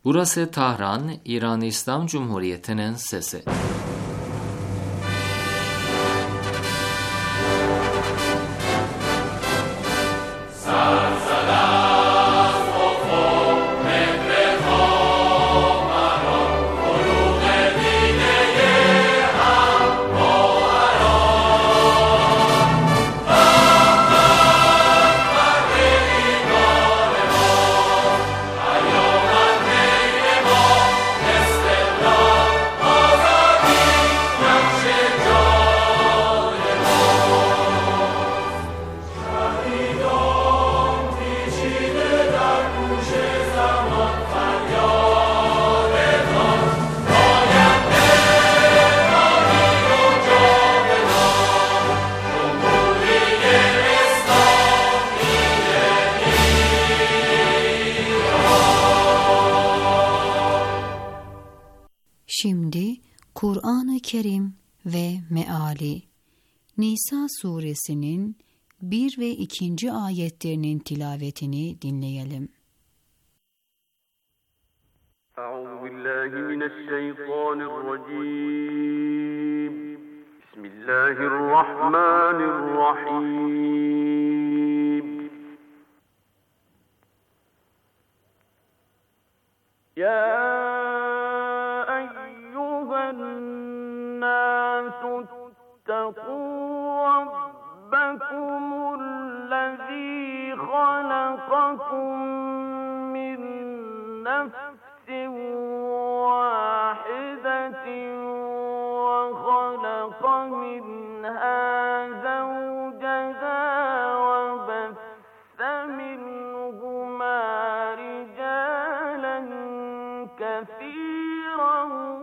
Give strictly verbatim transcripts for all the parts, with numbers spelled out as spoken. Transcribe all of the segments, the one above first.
Burası Tahran, İran İslam Cumhuriyeti'nin sesi. Şimdi Kur'an-ı Kerim ve Meali, Nisa suresinin bir ve ikinci ayetlerinin tilavetini dinleyelim. Euzubillahimineşşeytanirracim. Bismillahirrahmanirrahim. Ya اتقوا ربكم الذي خلقكم من نفس واحدة وخلق منها زوجها وبث منهما رجالا كثيرا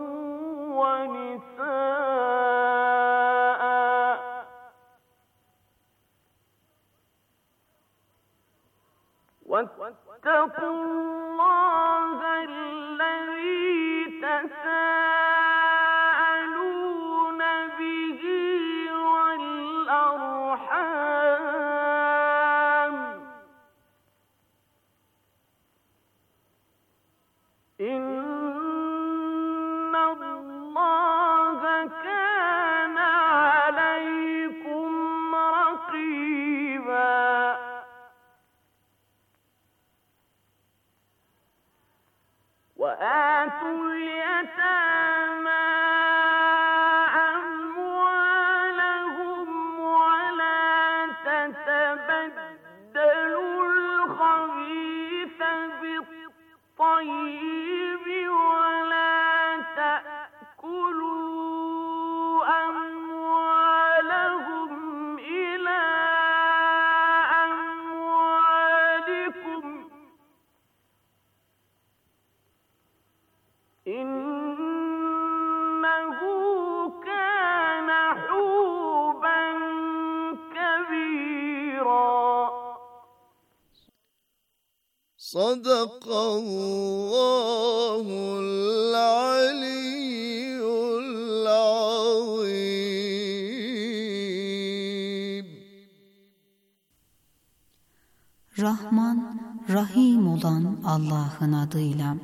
ونساء واتقوا الله الذي تساءلون به والأرحام إن الله كان عليكم رقيبا وآتوا اليتامى أموالهم ولا تتبدلوا الخبيث بالطيب ولا تأكلوا أموالهم إلى أموالكم إنه كان حوبا كبيرا. صدق الله العلي العظيم. Rahman, Rahim olan Allah'ın adıyla.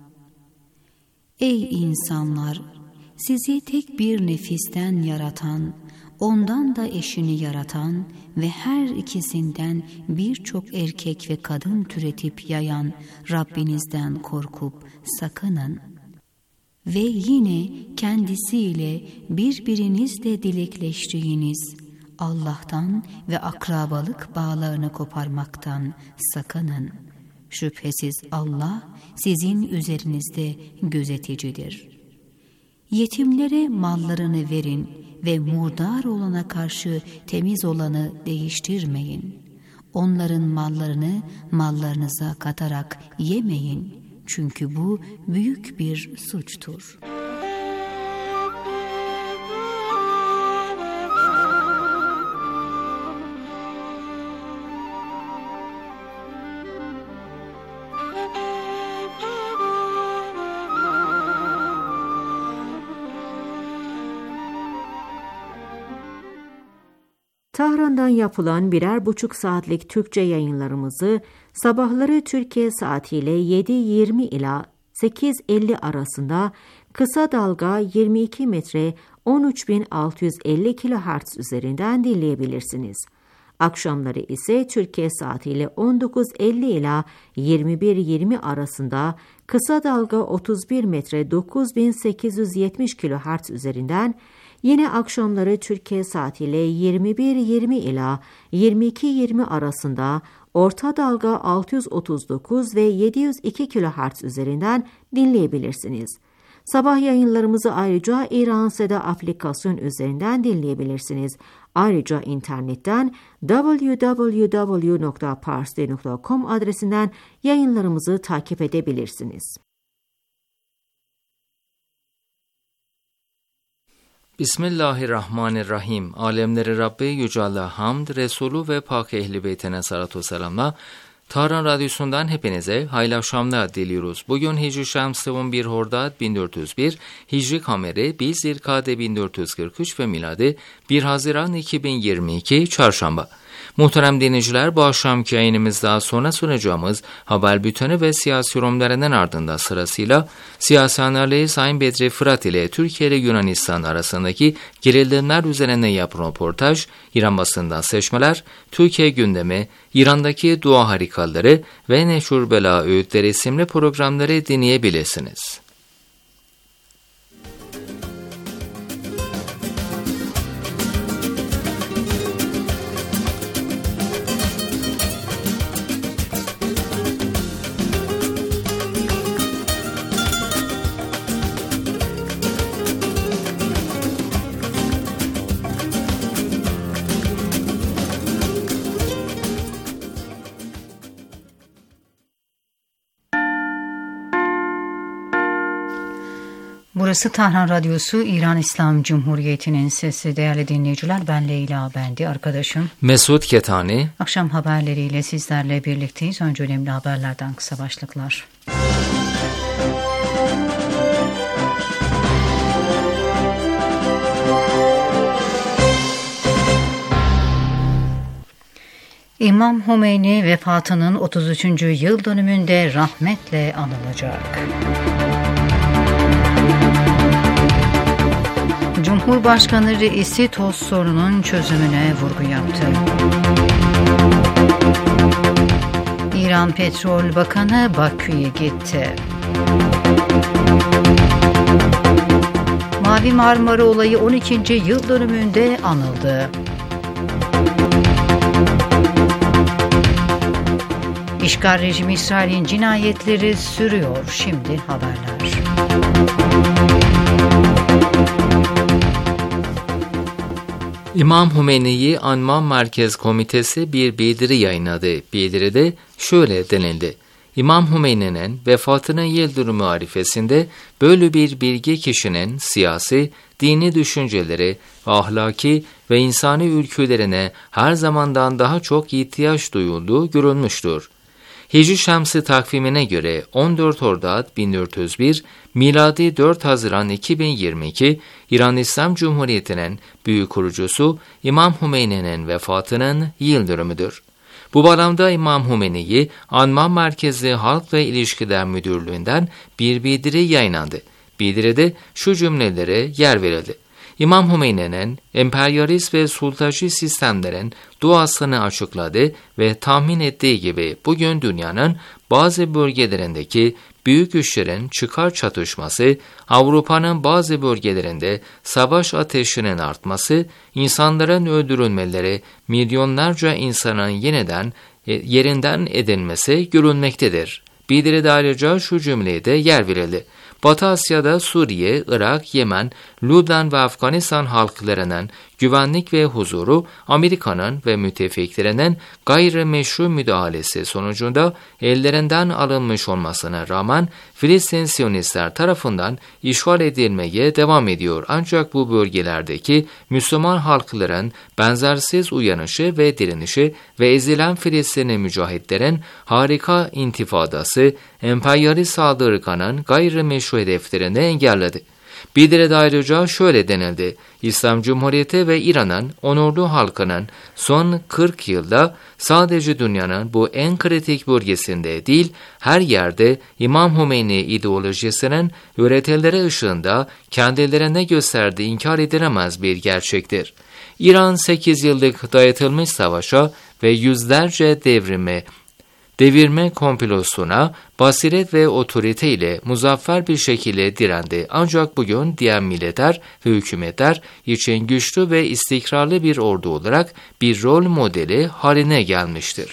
Ey insanlar! Sizi tek bir nefisten yaratan, ondan da eşini yaratan ve her ikisinden birçok erkek ve kadın türetip yayan Rabbinizden korkup sakının. Ve yine kendisiyle birbirinizle dilekleştiğiniz Allah'tan ve akrabalık bağlarını koparmaktan sakının. Şüphesiz Allah sizin üzerinizde gözeticidir. Yetimlere mallarını verin ve murdar olana karşı temiz olanı değiştirmeyin. Onların mallarını mallarınıza katarak yemeyin. Çünkü bu büyük bir suçtur. Tahran'dan yapılan birer buçuk saatlik Türkçe yayınlarımızı sabahları Türkiye saatiyle yedi yirmi ila sekiz elli arasında, kısa dalga yirmi iki metre on üç bin altı yüz elli kilohertz üzerinden dinleyebilirsiniz. Akşamları ise Türkiye saatiyle on dokuz elli ila yirmi bir yirmi arasında kısa dalga otuz bir metre dokuz bin sekiz yüz yetmiş kilohertz üzerinden, yine akşamları Türkiye saatiyle yirmi bir yirmi ila yirmi iki yirmi arasında orta dalga altı yüz otuz dokuz ve yedi yüz iki kilohertz üzerinden dinleyebilirsiniz. Sabah yayınlarımızı ayrıca İran Seda aplikasyon üzerinden dinleyebilirsiniz. Ayrıca internetten double-u double-u double-u nokta parsi nokta com adresinden yayınlarımızı takip edebilirsiniz. Bismillahirrahmanirrahim. Alemleri Rabbi Yüce Allah hamd, Resulü ve Pak Ehli Beytine salatu selamla. Tahran Radyosu'ndan hepinize hayırlı akşamlar diliyoruz. Bugün Hicri Şemsi on bir Hordad bin dört yüz bir, Hicri Kameri bir Zilkade bin dört yüz kırk üç ve miladi bir Haziran iki bin yirmi iki Çarşamba. Muhterem dinleyiciler, bu akşamki yayınımızda sonra sunacağımız haber bülteni ve siyasi yorumlarının ardından sırasıyla siyasi analiz Sayın Bedri Fırat ile Türkiye ile Yunanistan arasındaki gerilimler üzerine yapılan röportaj, İran basından seçmeler, Türkiye gündemi, İran'daki dua harikaları ve Neşur Bela Öğütleri isimli programları dinleyebilirsiniz. Burası Tahran Radyosu, İran İslam Cumhuriyeti'nin sesi. Değerli dinleyiciler, ben Leyla Bendi, arkadaşım Mesut Ketani. Akşam haberleriyle sizlerle birlikteyiz. Önce önemli haberlerden kısa başlıklar. İmam Hümeyni vefatının otuz üçüncü yıl dönümünde rahmetle anılacak. Cumhurbaşkanı reisi toz sorunun çözümüne vurgu yaptı. İran Petrol Bakanı Bakü'ye gitti. Mavi Marmara olayı on ikinci yıl dönümünde anıldı. İşgal rejimi İsrail'in cinayetleri sürüyor. Şimdi haberler. İmam Hümeyni'yi Anma Merkez Komitesi bir bildiri yayınladı. Bildiride şöyle denildi: İmam Hümeyni'nin vefatının yıl dönümü arifesinde böyle bir bilgi kişinin siyasi, dini düşünceleri, ahlaki ve insani ülkülerine her zamandan daha çok ihtiyaç duyulduğu görülmüştür. Hicri Şemsi takvimine göre on dört Hordad bin dört yüz bir, miladi dört Haziran iki bin yirmi iki, İran İslam Cumhuriyeti'nin büyük kurucusu İmam Hümeyni'nin vefatının yıl dönümüdür. Bu bağlamda İmam Hümeyni'yi Anma Merkezi Halk ve İlişkiler Müdürlüğü'nden bir bildiri yayınlandı. Bildiride şu cümlelere yer verildi: İmam Hümeyni'nin emperyalist ve sultacı sistemlerin duasını açıkladı ve tahmin ettiği gibi bugün dünyanın bazı bölgelerindeki büyük güçlerin çıkar çatışması, Avrupa'nın bazı bölgelerinde savaş ateşinin artması, insanların öldürülmeleri, milyonlarca insanın yeniden yerinden edilmesi görülmektedir. Bildiride ayrıca şu cümleye de yer verildi: Batı Asya'da Suriye, Irak, Yemen, Lübnan ve Afganistan halklarının güvenlik ve huzuru Amerika'nın ve müttefiklerinin gayrimeşru müdahalesi sonucunda ellerinden alınmış olmasına rağmen Filistin Siyonistler tarafından işgal edilmeye devam ediyor. Ancak bu bölgelerdeki Müslüman halkların benzersiz uyanışı ve direnişi ve ezilen Filistinli mücahitlerin harika intifadası emperyalist saldırganın gayrimeşru hedeflerini engelledi. Bildiride ayrıca şöyle denildi: İslam Cumhuriyeti ve İran'ın onurlu halkının son kırk yılda sadece dünyanın bu en kritik bölgesinde değil, her yerde İmam Hümeyni ideolojisinin öğretileri ışığında kendilerine gösterdiği inkar edilemez bir gerçektir. İran sekiz yıllık dayatılmış savaşa ve yüzlerce devrime devirme komplosuna basiret ve otorite ile muzaffer bir şekilde direndi. Ancak bugün diğer milletler ve hükümetler için güçlü ve istikrarlı bir ordu olarak bir rol modeli haline gelmiştir.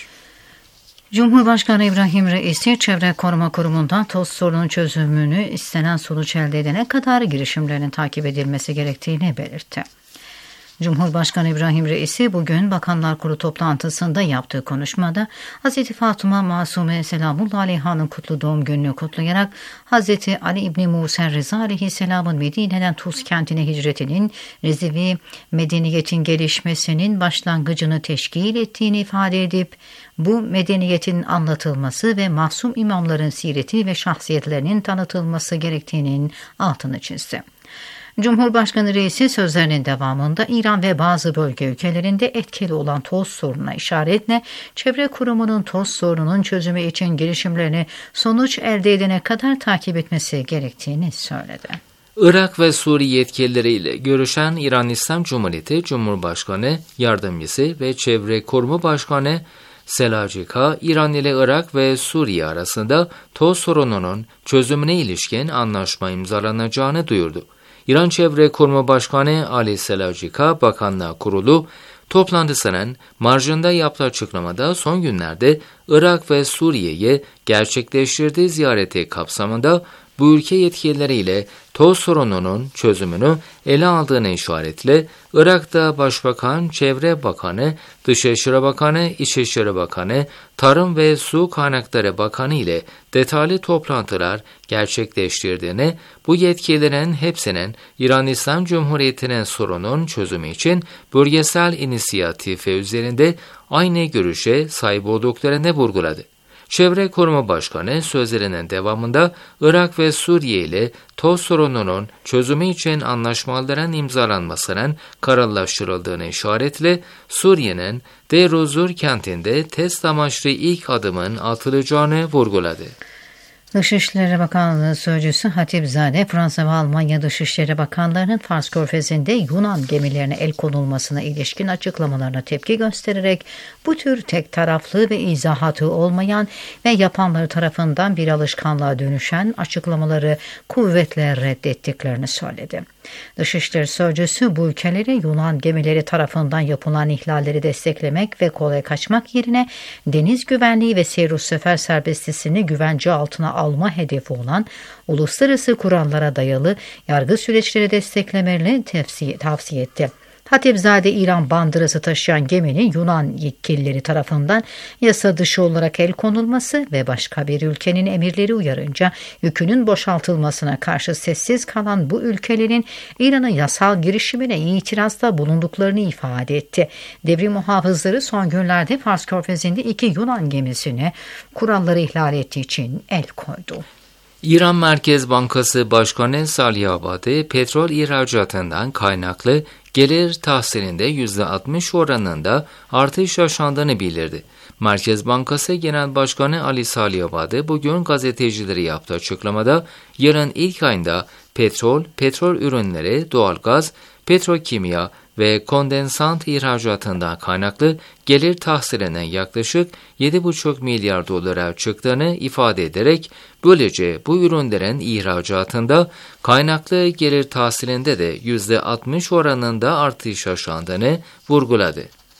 Cumhurbaşkanı İbrahim Reisi, Çevre Koruma Kurumu'ndan toz sorunun çözümünü istenen sonuç elde edene kadar girişimlerin takip edilmesi gerektiğini belirtti. Cumhurbaşkanı İbrahim Reisi bugün Bakanlar Kurulu toplantısında yaptığı konuşmada Hazreti Fatıma Masume Selamullahi Aleyha'nın kutlu doğum gününü kutlayarak Hazreti Ali İbni Musa Rıza Aleyhisselam'ın Medine'den Tuz kentine hicretinin Rezivi medeniyetin gelişmesinin başlangıcını teşkil ettiğini ifade edip bu medeniyetin anlatılması ve masum imamların sireti ve şahsiyetlerinin tanıtılması gerektiğinin altını çizdi. Cumhurbaşkanı Reisi sözlerinin devamında İran ve bazı bölge ülkelerinde etkili olan toz sorununa işaretle Çevre Kurumu'nun toz sorununun çözümü için girişimlerini sonuç elde edene kadar takip etmesi gerektiğini söyledi. Irak ve Suriye yetkilileriyle görüşen İran İslam Cumhuriyeti Cumhurbaşkanı Yardımcısı ve Çevre Kurumu Başkanı Selacika, İran ile Irak ve Suriye arasında toz sorununun çözümüne ilişkin anlaşma imzalanacağını duyurdu. İran Çevre Kurumu Başkanı Ali Selacika, Bakanlar Kurulu toplantısının marjında yaptığı açıklamada son günlerde Irak ve Suriye'ye gerçekleştirdiği ziyareti kapsamında bu ülke yetkilileriyle toz sorununun çözümünü ele aldığını işaretle Irak'ta Başbakan, Çevre Bakanı, Dışişleri Bakanı, İçişleri Bakanı, Tarım ve Su Kaynakları Bakanı ile detaylı toplantılar gerçekleştirdiğini, bu yetkililerin hepsinin İran İslam Cumhuriyeti'nin sorunun çözümü için bölgesel inisiyatifi üzerinde aynı görüşe sahip olduklarını vurguladı. Çevre Koruma Başkanı sözlerinin devamında Irak ve Suriye ile toz sorununun çözümü için anlaşmaların imzalanmasının kararlaştırıldığını işaretle Suriye'nin Deir ez-Zor kentinde test amaçlı ilk adımın atılacağını vurguladı. Dışişleri Bakanlığı Sözcüsü Hatipzade, Fransa ve Almanya Dışişleri Bakanlarının Fars Körfezi'nde Yunan gemilerine el konulmasına ilişkin açıklamalarına tepki göstererek bu tür tek taraflı ve izahatı olmayan ve yapanları tarafından bir alışkanlığa dönüşen açıklamaları kuvvetle reddettiklerini söyledi. Dışişleri Sözcüsü bu ülkeleri Yunan gemileri tarafından yapılan ihlalleri desteklemek ve kolay kaçmak yerine deniz güvenliği ve seyir sefer serbestisini güvence altına alma hedefi olan uluslararası kurallara dayalı yargı süreçleri desteklemelerini tavsiye, tavsiye etti. Hatipzade, İran bandırası taşıyan geminin Yunan yetkilileri tarafından yasa dışı olarak el konulması ve başka bir ülkenin emirleri uyarınca yükünün boşaltılmasına karşı sessiz kalan bu ülkelerin İran'ın yasal girişimine itirazda bulunduklarını ifade etti. Devrim muhafızları son günlerde Fars Körfezi'nde iki Yunan gemisine kuralları ihlal ettiği için el koydu. İran Merkez Bankası Başkanı Salihbadi, petrol ihracatından kaynaklı gelir tahsilinde yüzde altmış oranında artış yaşandığını bildirdi. Merkez Bankası Genel Başkanı Ali Salihbadi bugün gazetecilere yaptığı açıklamada yılın ilk ayında petrol, petrol ürünleri, doğalgaz, petrokimya ve kondensant ihracatından kaynaklı gelir tahsiline yaklaşık yedi buçuk milyar dolara çıktığını ifade ederek böylece bu ürünlerin ihracatında kaynaklı gelir tahsilinde de yüzde altmış oranında artış yaşandığını vurguladı.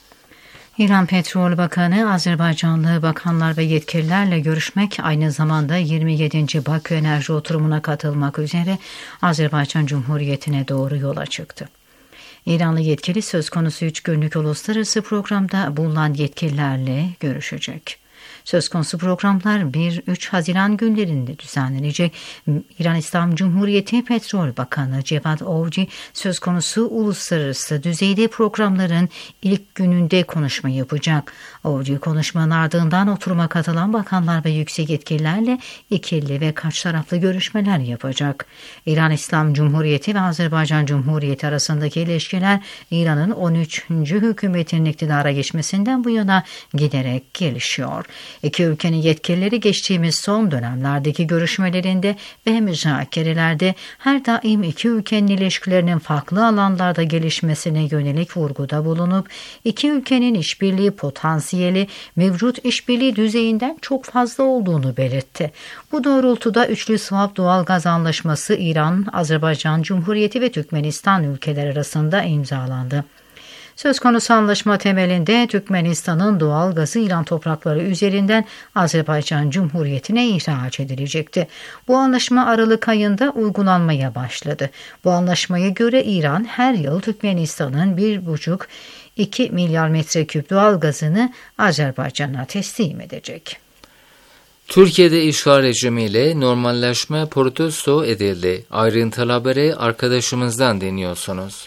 İran Petrol Bakanı, Azerbaycanlı bakanlar ve yetkililerle görüşmek, aynı zamanda yirmi yedinci Bakü Enerji Oturumu'na katılmak üzere Azerbaycan Cumhuriyeti'ne doğru yola çıktı. İranlı yetkili söz konusu üç günlük uluslararası programda bulunan yetkililerle görüşecek. Söz konusu programlar bir üç Haziran günlerinde düzenlenecek. İran İslam Cumhuriyeti Petrol Bakanı Cevat Ovci söz konusu uluslararası düzeyde programların ilk gününde konuşma yapacak. Avcı konuşmanın ardından oturuma katılan bakanlar ve yüksek yetkililerle ikili ve kaç taraflı görüşmeler yapacak. İran İslam Cumhuriyeti ve Azerbaycan Cumhuriyeti arasındaki ilişkiler İran'ın on üçüncü hükümetinin iktidara geçmesinden bu yana giderek gelişiyor. İki ülkenin yetkilileri geçtiğimiz son dönemlerdeki görüşmelerinde ve müzakerelerde her daim iki ülkenin ilişkilerinin farklı alanlarda gelişmesine yönelik vurguda bulunup iki ülkenin işbirliği potansiyeli mevcut işbirliği düzeyinden çok fazla olduğunu belirtti. Bu doğrultuda Üçlü Swap Doğalgaz Anlaşması İran, Azerbaycan Cumhuriyeti ve Türkmenistan ülkeler arasında imzalandı. Söz konusu anlaşma temelinde Türkmenistan'ın doğal gazı İran toprakları üzerinden Azerbaycan Cumhuriyeti'ne ihraç edilecekti. Bu anlaşma Aralık ayında uygulanmaya başladı. Bu anlaşmaya göre İran her yıl Türkmenistan'ın bir buçuk iki milyar metreküp doğal gazını Azerbaycan'a teslim edecek. Türkiye'de işgal rejimiyle normalleşme protesto edildi. Ayrıntılı haberi arkadaşımızdan dinliyorsunuz.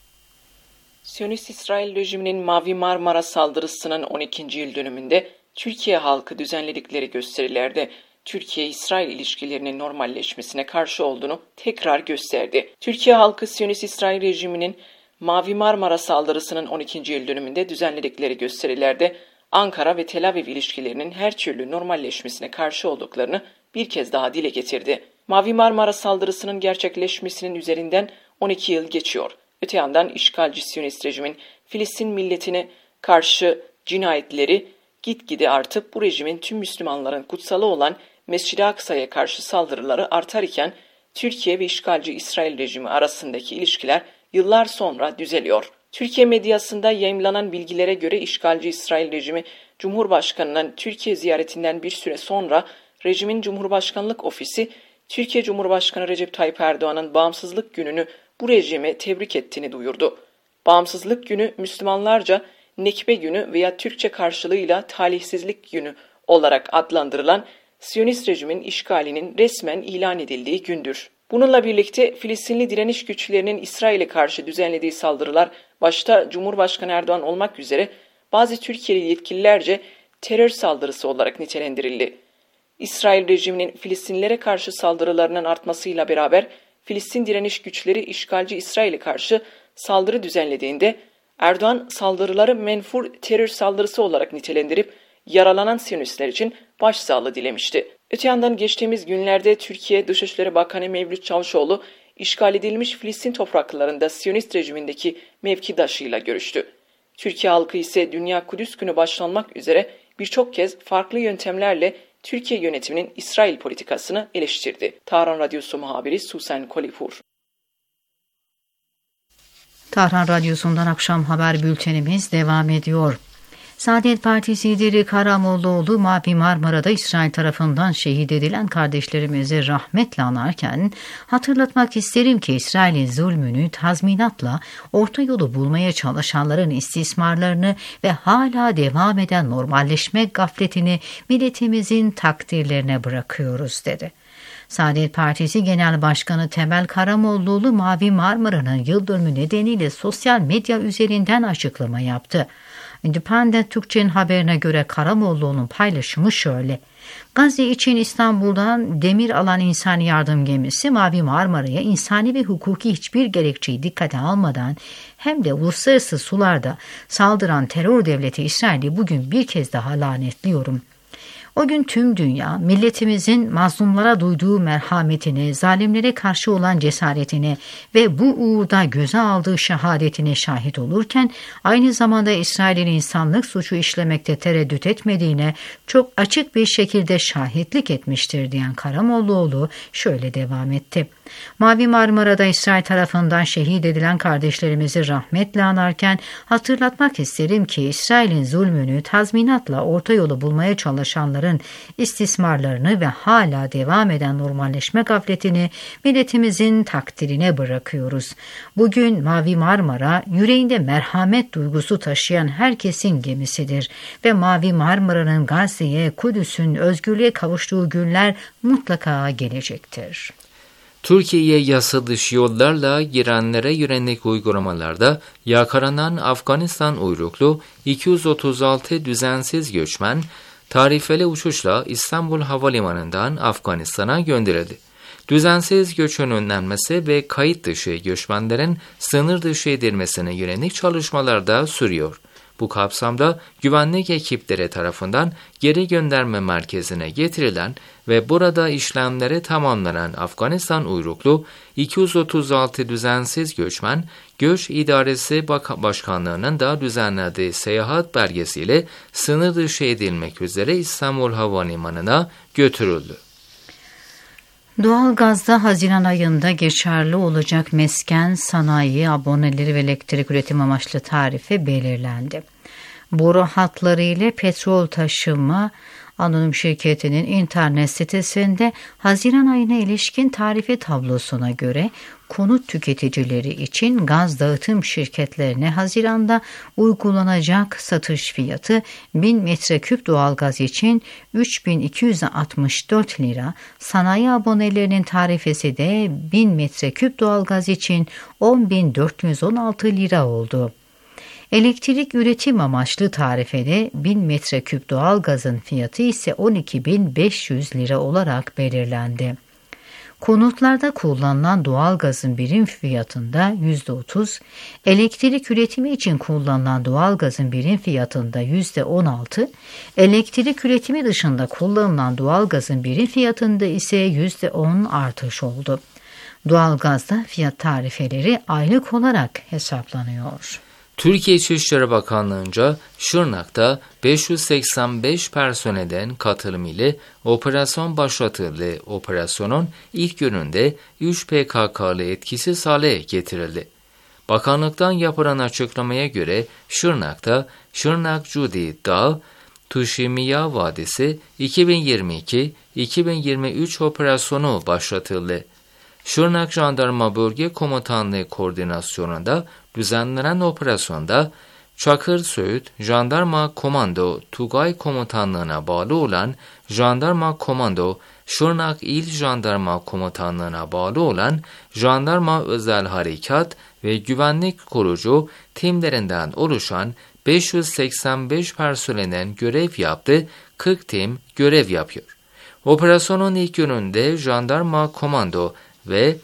Siyonist İsrail rejiminin Mavi Marmara saldırısının on ikinci yıl dönümünde Türkiye halkı düzenledikleri gösterilerde Türkiye-İsrail ilişkilerinin normalleşmesine karşı olduğunu tekrar gösterdi. Türkiye halkı Siyonist İsrail rejiminin Mavi Marmara saldırısının on ikinci yıl dönümünde düzenledikleri gösterilerde Ankara ve Tel Aviv ilişkilerinin her türlü normalleşmesine karşı olduklarını bir kez daha dile getirdi. Mavi Marmara saldırısının gerçekleşmesinin üzerinden on iki yıl geçiyor. Öte yandan işgalci Siyonist rejimin Filistin milletine karşı cinayetleri gitgide artıp bu rejimin tüm Müslümanların kutsalı olan Mescid-i Aksa'ya karşı saldırıları artar iken Türkiye ve işgalci İsrail rejimi arasındaki ilişkiler yıllar sonra düzeliyor. Türkiye medyasında yayımlanan bilgilere göre işgalci İsrail rejimi Cumhurbaşkanı'nın Türkiye ziyaretinden bir süre sonra rejimin Cumhurbaşkanlık Ofisi Türkiye Cumhurbaşkanı Recep Tayyip Erdoğan'ın bağımsızlık gününü bu rejime tebrik ettiğini duyurdu. Bağımsızlık günü Müslümanlarca Nekbe günü veya Türkçe karşılığıyla talihsizlik günü olarak adlandırılan Siyonist rejimin işgalinin resmen ilan edildiği gündür. Bununla birlikte Filistinli direniş güçlerinin İsrail'e karşı düzenlediği saldırılar başta Cumhurbaşkanı Erdoğan olmak üzere bazı Türkiye'li yetkililerce terör saldırısı olarak nitelendirildi. İsrail rejiminin Filistinlilere karşı saldırılarının artmasıyla beraber Filistin direniş güçleri işgalci İsrail'e karşı saldırı düzenlediğinde Erdoğan saldırıları menfur terör saldırısı olarak nitelendirip yaralanan Siyonistler için başsağlığı dilemişti. Öte yandan geçtiğimiz günlerde Türkiye Dışişleri Bakanı Mevlüt Çavuşoğlu işgal edilmiş Filistin topraklarında Siyonist rejimindeki mevkidaşıyla görüştü. Türkiye halkı ise Dünya Kudüs Günü başlanmak üzere birçok kez farklı yöntemlerle Türkiye yönetiminin İsrail politikasını eleştirdi. Tahran Radyosu muhabiri Susan Kolipur. Tahran Radyosu'ndan akşam haber bültenimiz devam ediyor. Saadet Partisi lideri Karamollaoğlu, Mavi Marmara'da İsrail tarafından şehit edilen kardeşlerimizi rahmetle anarken, hatırlatmak isterim ki İsrail'in zulmünü tazminatla orta yolu bulmaya çalışanların istismarlarını ve hala devam eden normalleşme gafletini milletimizin takdirlerine bırakıyoruz dedi. Saadet Partisi Genel Başkanı Temel Karamollaoğlu, Mavi Marmara'nın yıl dönümü nedeniyle sosyal medya üzerinden açıklama yaptı. Independent Türkçe'nin haberine göre Karamollaoğlu'nun paylaşımı şöyle: Gazze için İstanbul'dan demir alan insani yardım gemisi Mavi Marmara'ya insani ve hukuki hiçbir gerekçeyi dikkate almadan hem de uluslararası sularda saldıran terör devleti İsrail'i bugün bir kez daha lanetliyorum. O gün tüm dünya milletimizin mazlumlara duyduğu merhametine, zalimlere karşı olan cesaretine ve bu uğurda göze aldığı şehadetine şahit olurken aynı zamanda İsrail'in insanlık suçu işlemekte tereddüt etmediğine çok açık bir şekilde şahitlik etmiştir diyen Karamollaoğlu şöyle devam etti. Mavi Marmara'da İsrail tarafından şehit edilen kardeşlerimizi rahmetle anarken hatırlatmak isterim ki İsrail'in zulmünü tazminatla orta yolu bulmaya çalışanların istismarlarını ve hala devam eden normalleşme gafletini milletimizin takdirine bırakıyoruz. Bugün Mavi Marmara yüreğinde merhamet duygusu taşıyan herkesin gemisidir ve Mavi Marmara'nın Gazze'ye, Kudüs'ün özgürlüğe kavuştuğu günler mutlaka gelecektir. Türkiye'ye yasa dışı yollarla girenlere yönelik uygulamalarda yakalanan Afganistan uyruklu iki yüz otuz altı düzensiz göçmen, tarifeli uçuşla İstanbul Havalimanı'ndan Afganistan'a gönderildi. Düzensiz göçün önlenmesi ve kayıt dışı göçmenlerin sınır dışı edilmesine yönelik çalışmalar da sürüyor. Bu kapsamda güvenlik ekipleri tarafından geri gönderme merkezine getirilen ve burada işlemleri tamamlanan Afganistan uyruklu iki yüz otuz altı düzensiz göçmen, Göç İdaresi Başkanlığı'nın da düzenlediği seyahat belgesiyle sınır dışı edilmek üzere İstanbul Havalimanı'na götürüldü. Doğalgazda Haziran ayında geçerli olacak mesken, sanayi, aboneleri ve elektrik üretim amaçlı tarife belirlendi. Boru hatları ile petrol taşıma anonim şirketinin internet sitesinde Haziran ayına ilişkin tarife tablosuna göre konut tüketicileri için gaz dağıtım şirketlerine Haziran'da uygulanacak satış fiyatı bin metreküp doğalgaz için üç bin iki yüz altmış dört lira, sanayi abonelerinin tarifesi de bin metreküp doğalgaz için on bin dört yüz on altı lira oldu. Elektrik üretim amaçlı tarifede bin metreküp doğalgazın fiyatı ise on iki bin beş yüz lira olarak belirlendi. Konutlarda kullanılan doğalgazın birim fiyatında yüzde otuz, elektrik üretimi için kullanılan doğalgazın birim fiyatında yüzde on altı, elektrik üretimi dışında kullanılan doğalgazın birim fiyatında ise yüzde on artış oldu. Doğalgazda fiyat tarifeleri aylık olarak hesaplanıyor. Türkiye İçişleri Bakanlığı'nca Şırnak'ta beş yüz seksen beş personelden katılım ile operasyon başlatıldı. Operasyonun ilk gününde üç P K K'lı etkisiz hale getirildi. Bakanlıktan yapılan açıklamaya göre Şırnak'ta Şırnak-Cudi Dağ Tuşimiya Vadisi iki bin yirmi iki iki bin yirmi üç operasyonu başlatıldı. Şırnak Jandarma Bölge Komutanlığı koordinasyonunda düzenlenen operasyonda Çakır Söğüt Jandarma Komando Tugay Komutanlığı'na bağlı olan Jandarma Komando, Şırnak İl Jandarma Komutanlığı'na bağlı olan Jandarma Özel Harekat ve Güvenlik Korucu timlerinden oluşan beş yüz seksen beş personelin görev yaptığı kırk tim görev yapıyor. Operasyonun ilk gününde Jandarma Komando ve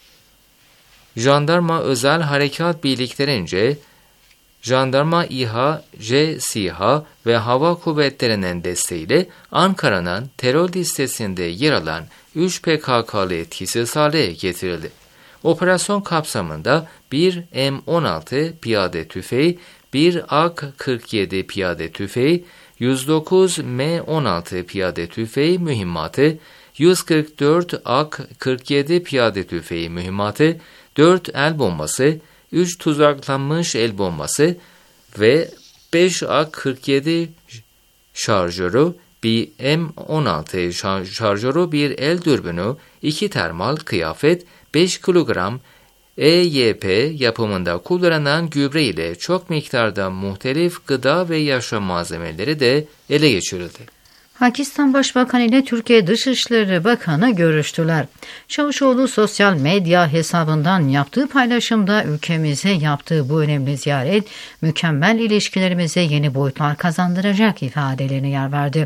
Jandarma Özel Harekat birliklerince Jandarma İHA, J SİHA ve Hava Kuvvetleri'nin desteğiyle Ankara'nın terör listesinde yer alan üç P K K'lı etkisiz hale getirildi. Operasyon kapsamında bir M on altı piyade tüfeği, bir A K kırk yedi piyade tüfeği, yüz dokuz M on altı piyade tüfeği mühimmatı, yüz kırk dört A K kırk yedi piyade tüfeği mühimmatı, dört el bombası, üç tuzaklanmış el bombası ve beş A K kırk yedi şarjörü, bir M on altı şarjörü, bir el dürbünü, iki termal kıyafet, beş kilogram E Y P yapımında kullanılan gübre ile çok miktarda muhtelif gıda ve yaşam malzemeleri de ele geçirildi. Pakistan Başbakanı ile Türkiye Dışişleri Bakanı görüştüler. Çavuşoğlu sosyal medya hesabından yaptığı paylaşımda ülkemize yaptığı bu önemli ziyaret mükemmel ilişkilerimize yeni boyutlar kazandıracak ifadelerine yer verdi.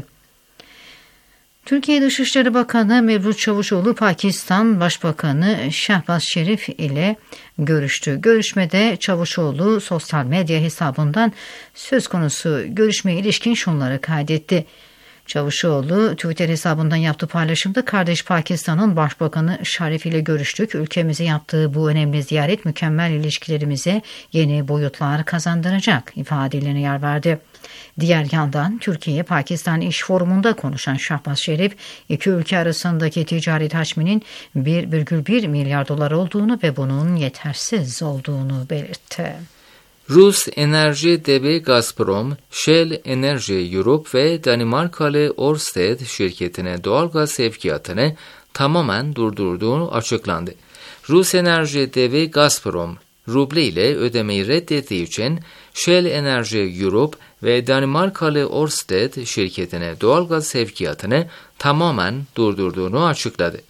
Türkiye Dışişleri Bakanı Mevlüt Çavuşoğlu Pakistan Başbakanı Şehbaz Şerif ile görüştü. Görüşmede Çavuşoğlu sosyal medya hesabından söz konusu görüşmeye ilişkin şunları kaydetti. Çavuşoğlu Twitter hesabından yaptığı paylaşımda kardeş Pakistan'ın Başbakanı Şarif ile görüştük. Ülkemize yaptığı bu önemli ziyaret mükemmel ilişkilerimize yeni boyutlar kazandıracak ifadelerine yer verdi. Diğer yandan Türkiye-Pakistan İş Forumu'nda konuşan Şahbaz Şerif, iki ülke arasındaki ticaret hacminin bir virgül bir milyar dolar olduğunu ve bunun yetersiz olduğunu belirtti. Rus enerji devi Gazprom, Shell Energy Europe ve Danimarkalı Ørsted şirketine doğalgaz sevkiyatını tamamen durdurduğu açıklandı. Rus enerji devi Gazprom, ruble ile ödemeyi reddettiği için Shell Energy Europe ve Danimarkalı Ørsted şirketine doğalgaz sevkiyatını tamamen durdurduğunu açıkladı.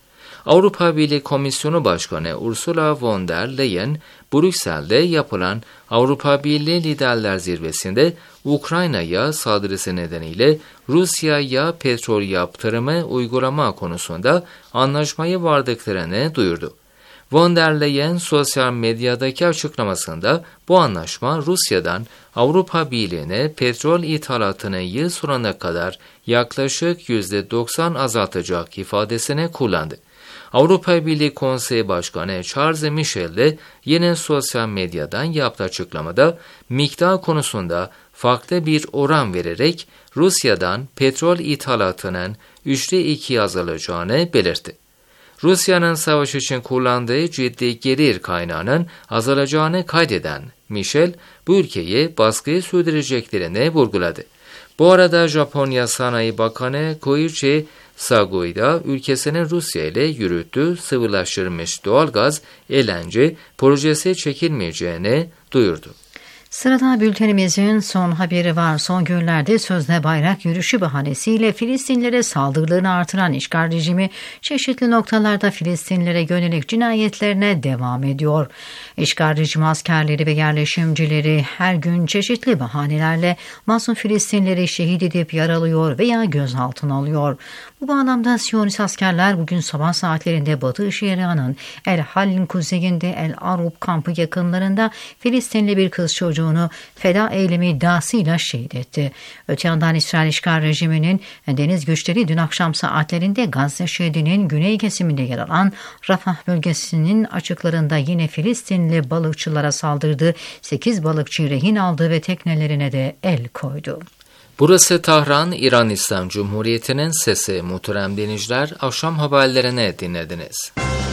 Avrupa Birliği Komisyonu Başkanı Ursula von der Leyen, Brüksel'de yapılan Avrupa Birliği Liderler Zirvesi'nde Ukrayna'ya saldırısı nedeniyle Rusya'ya petrol yaptırımı uygulama konusunda anlaşmaya vardıklarını duyurdu. Von der Leyen sosyal medyadaki açıklamasında bu anlaşma Rusya'dan Avrupa Birliği'ne petrol ithalatını yıl sonuna kadar yaklaşık yüzde doksan azaltacak ifadesini kullandı. Avrupa Birliği Konseyi Başkanı Charles Michel de yine sosyal medyadan yaptığı açıklamada miktar konusunda farklı bir oran vererek Rusya'dan petrol ithalatının üçte ikiye azalacağını belirtti. Rusya'nın savaş için kullandığı ciddi gelir kaynağının azalacağını kaydeden Michel, bu ülkeyi baskıyı sürdüreceklerini vurguladı. Bu arada Japonya Sanayi Bakanı Koichi Sugoi da ülkesinin Rusya ile yürüttüğü sıvılaştırılmış doğalgaz L N G projesi çekilmeyeceğini duyurdu. Sırada bültenimizin son haberi var. Son günlerde sözde bayrak yürüyüşü bahanesiyle Filistinlilere saldırılarını artıran işgal rejimi çeşitli noktalarda Filistinlilere yönelik cinayetlerine devam ediyor. İşgal rejimi askerleri ve yerleşimcileri her gün çeşitli bahanelerle masum Filistinlileri şehit edip yaralıyor veya gözaltına alıyor. Bu bağlamda Siyonist askerler bugün sabah saatlerinde Batı Şeria'nın El Hal'in kuzeyinde El Arub kampı yakınlarında Filistinli bir kız çocuğunu feda eylemi iddiasıyla şehit etti. Öte yandan İsrail işgal rejiminin deniz güçleri dün akşam saatlerinde Gazze şeridinin güney kesiminde yer alan Rafah bölgesinin açıklarında yine Filistinli balıkçılara saldırdı, sekiz balıkçı rehin aldı ve teknelerine de el koydu. Burası Tahran, İran İslam Cumhuriyeti'nin sesi. Muhterem dinleyiciler, akşam haberlerini dinlediniz.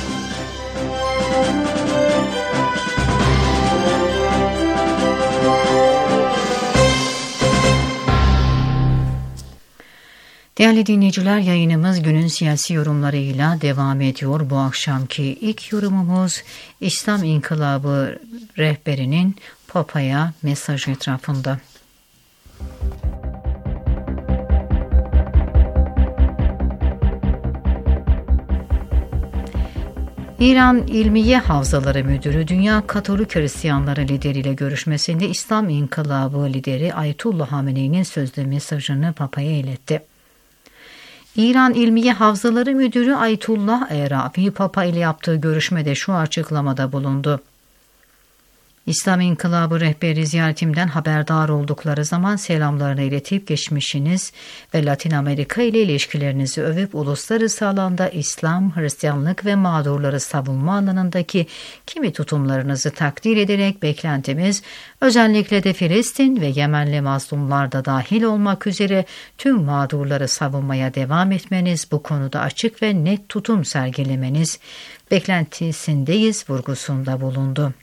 Değerli dinleyiciler, yayınımız günün siyasi yorumlarıyla devam ediyor. Bu akşamki ilk yorumumuz İslam İnkılabı rehberinin Papa'ya mesajı etrafında. İran İlmiye Havzaları Müdürü Dünya Katolik Hristiyanları lideriyle görüşmesinde İslam İnkılabı lideri Ayetullah Hamene'nin sözlü mesajını Papa'ya iletti. İran İlmiye Havzaları Müdürü Ayetullah Erafi Papa ile yaptığı görüşmede şu açıklamada bulundu. İslam İnkılabı rehberi ziyaretimden haberdar oldukları zaman selamlarını iletip geçmişiniz ve Latin Amerika ile ilişkilerinizi övüp uluslararası alanda İslam, Hristiyanlık ve mağdurları savunma alanındaki kimi tutumlarınızı takdir ederek beklentimiz özellikle de Filistin ve Yemenli mazlumlar da dahil olmak üzere tüm mağdurları savunmaya devam etmeniz, bu konuda açık ve net tutum sergilemeniz beklentisindeyiz vurgusunda bulundu.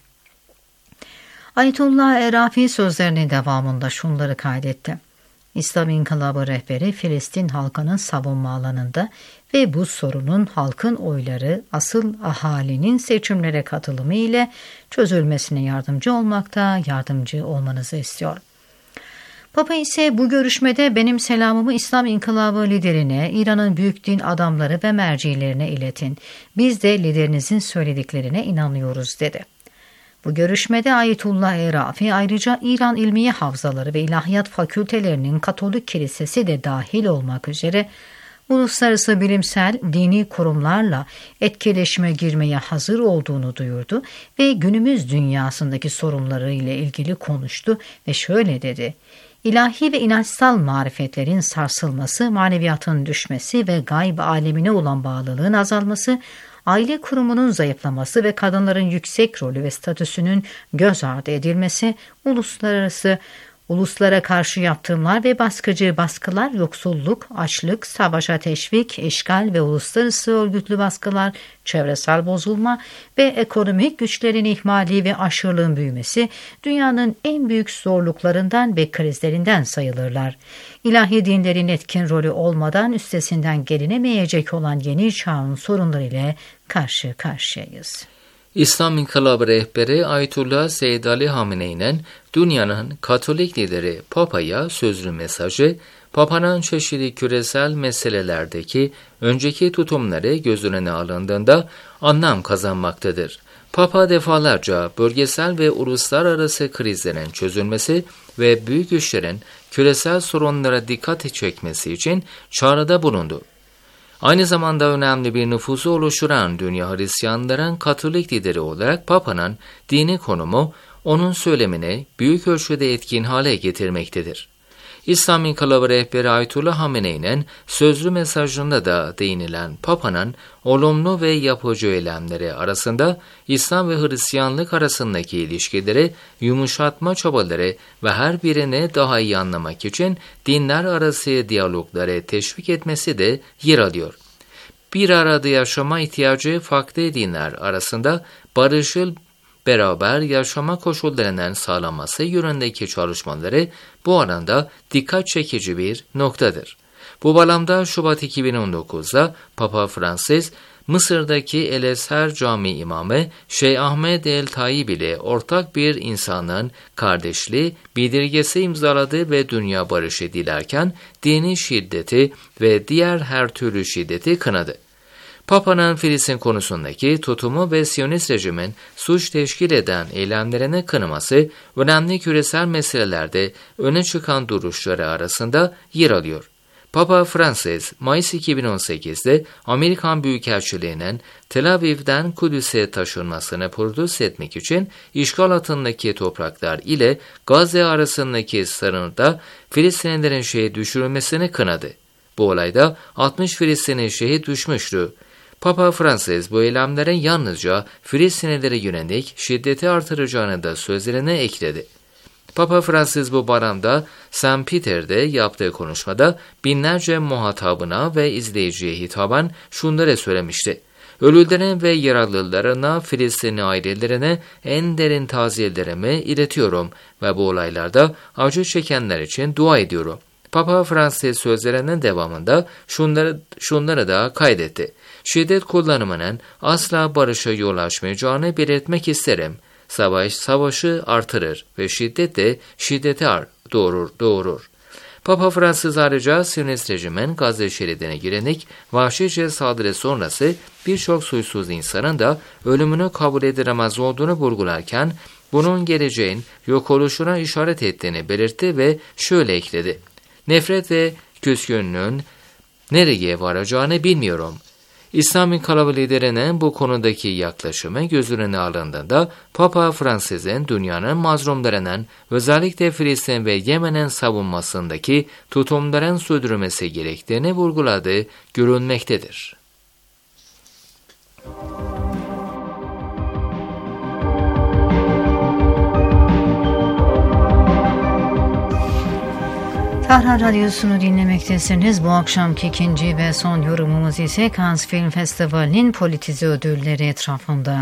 Ayetullah Erafi sözlerinin devamında şunları kaydetti. İslam İnkılabı rehberi Filistin halkının savunma alanında ve bu sorunun halkın oyları asıl ahalinin seçimlere katılımı ile çözülmesine yardımcı olmakta, yardımcı olmanızı istiyor. Papa ise bu görüşmede benim selamımı İslam İnkılabı liderine, İran'ın büyük din adamları ve mercilerine iletin. Biz de liderinizin söylediklerine inanıyoruz dedi. Bu görüşmede Ayetullah Erafi ayrıca İran İlmiye Havzaları ve İlahiyat Fakültelerinin Katolik Kilisesi de dahil olmak üzere uluslararası bilimsel dini kurumlarla etkileşime girmeye hazır olduğunu duyurdu ve günümüz dünyasındaki sorunları ile ilgili konuştu ve şöyle dedi. İlahi ve inançsal marifetlerin sarsılması, maneviyatın düşmesi ve gayb alemine olan bağlılığın azalması, aile kurumunun zayıflaması ve kadınların yüksek rolü ve statüsünün göz ardı edilmesi, uluslararası uluslara karşı yaptırımlar ve baskıcı baskılar, yoksulluk, açlık, savaşa teşvik, işgal ve uluslararası örgütlü baskılar, çevresel bozulma ve ekonomik güçlerin ihmali ve aşırılığın büyümesi dünyanın en büyük zorluklarından ve krizlerinden sayılırlar. İlahi dinlerin etkin rolü olmadan üstesinden gelinemeyecek olan yeni çağın sorunları ile karşı karşıyayız. İslam İnkılabı rehberi Ayetullah Seyyid Ali Hamene'nin dünyanın Katolik lideri Papa'ya sözlü mesajı Papa'nın çeşitli küresel meselelerdeki önceki tutumları göz önüne alındığında anlam kazanmaktadır. Papa defalarca bölgesel ve uluslararası krizlerin çözülmesi ve büyük güçlerin küresel sorunlara dikkat çekmesi için çağrıda bulundu. Aynı zamanda önemli bir nüfusu oluşturan dünya Hristiyanların Katolik lideri olarak Papa'nın dini konumu onun söylemini büyük ölçüde etkin hale getirmektedir. İslam İnkılabı rehberi Ayetullah Hamene'nin sözlü mesajında da değinilen Papa'nın olumlu ve yapıcı eylemleri arasında İslam ve Hristiyanlık arasındaki ilişkileri yumuşatma çabaları ve her birini daha iyi anlamak için dinler arası diyalogları teşvik etmesi de yer alıyor. Bir arada yaşama ihtiyacı farklı dinler arasında barışçıl beraber yaşama koşullarının sağlanması yönündeki çalışmaları bu alanda dikkat çekici bir noktadır. Bu bağlamda Şubat iki bin on dokuzda Papa Francis, Mısır'daki El Ezher Camii imamı Şeyh Ahmed El Tayyib ile ortak bir insanın kardeşliği bildirgesi imzaladı ve dünya barışı dilerken dini şiddeti ve diğer her türlü şiddeti kınadı. Papa'nın Filistin konusundaki tutumu ve Siyonist rejimin suç teşkil eden eylemlerini kınaması önemli küresel meselelerde öne çıkan duruşları arasında yer alıyor. Papa Francis, Mayıs iki bin on sekizde Amerikan Büyükelçiliğinin Tel Aviv'den Kudüs'e taşınmasını protesto etmek için işgal altındaki topraklar ile Gazze arasındaki sınırda Filistinlilerin şehit düşürülmesini kınadı. Bu olayda altmış Filistinli şehit düşmüştü. Papa Francis bu eylemlerin yalnızca Filistinlilere yönelik şiddeti artıracağını da sözlerine ekledi. Papa Francis bu bağlamda Saint Peter'de yaptığı konuşmada binlerce muhatabına ve izleyiciye hitaben şunları söylemişti. Ölülerin ve yaralılarına, Filistinli ailelerine en derin taziyelerimi iletiyorum ve bu olaylarda acı çekenler için dua ediyorum. Papa Francis sözlerinin devamında şunları, şunları da kaydetti. Şiddet kullanımının asla barışa yol açmayacağını belirtmek isterim. Savaş savaşı artırır ve şiddet de şiddeti doğurur, doğurur. Papa Francis ayrıca Siyonist rejimin Gazze şeridine girenik vahşice saldırı sonrası birçok suçsuz insanın da ölümünü kabul edilemez olduğunu vurgularken bunun geleceğin yok oluşuna işaret ettiğini belirtti ve şöyle ekledi. Nefret ve küskünlüğün nereye varacağını bilmiyorum. İslam İnkılabı liderinin bu konudaki yaklaşımı göz önüne alındığında Papa Francis'in dünyanın mazlumlarının özellikle Filistin ve Yemen'in savunmasındaki tutumların sürdürülmesi gerektiğini vurguladığı görülmektedir. Tahran Radyosu'nu dinlemektesiniz. Bu akşamki ikinci ve son yorumumuz ise Cannes Film Festivali'nin politize ödülleri etrafında.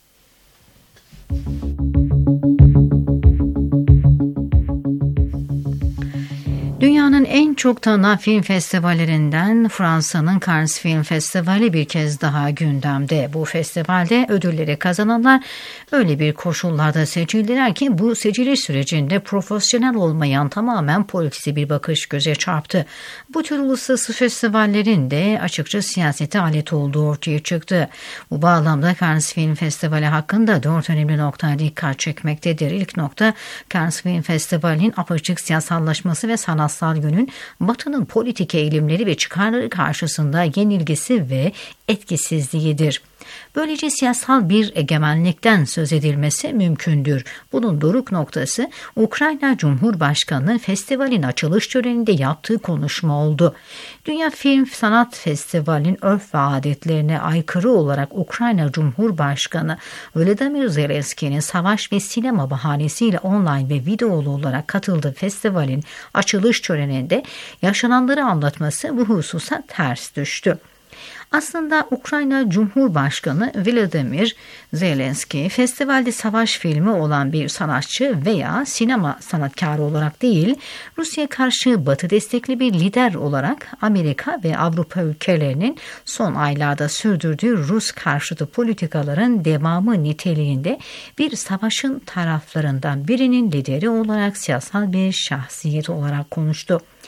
Dünyanın en çok tanınan film festivallerinden Fransa'nın Cannes Film Festivali bir kez daha gündemde. Bu festivalde ödülleri kazananlar öyle bir koşullarda seçildiler ki bu seçiliş sürecinde profesyonel olmayan tamamen politize bir bakış göze çarptı. Bu tür uluslararası festivallerin de açıkça siyasete alet olduğu ortaya çıktı. Bu bağlamda Cannes Film Festivali hakkında dört önemli noktaya dikkat çekmektedir. İlk nokta Cannes Film Festivali'nin apaçık siyasallaşması ve sanat sanatsal yönün Batı'nın politik eğilimleri ve çıkarları karşısında yenilgisi ve etkisizliğidir. Böylece siyasal bir egemenlikten söz edilmesi mümkündür. Bunun doruk noktası Ukrayna Cumhurbaşkanı festivalin açılış töreninde yaptığı konuşma oldu. Dünya Film Sanat Festivali'nin örf ve adetlerine aykırı olarak Ukrayna Cumhurbaşkanı Volodymyr Zelenski'nin savaş ve sinema bahanesiyle online ve videolu olarak katıldığı festivalin açılış töreninde yaşananları anlatması bu hususa ters düştü. Aslında Ukrayna Cumhurbaşkanı Volodymyr Zelenski festivalde savaş filmi olan bir sanatçı veya sinema sanatkarı olarak değil, Rusya karşı Batı destekli bir lider olarak Amerika ve Avrupa ülkelerinin son aylarda sürdürdüğü Rus karşıtı politikaların devamı niteliğinde bir savaşın taraflarından birinin lideri olarak siyasal bir şahsiyet olarak konuştu.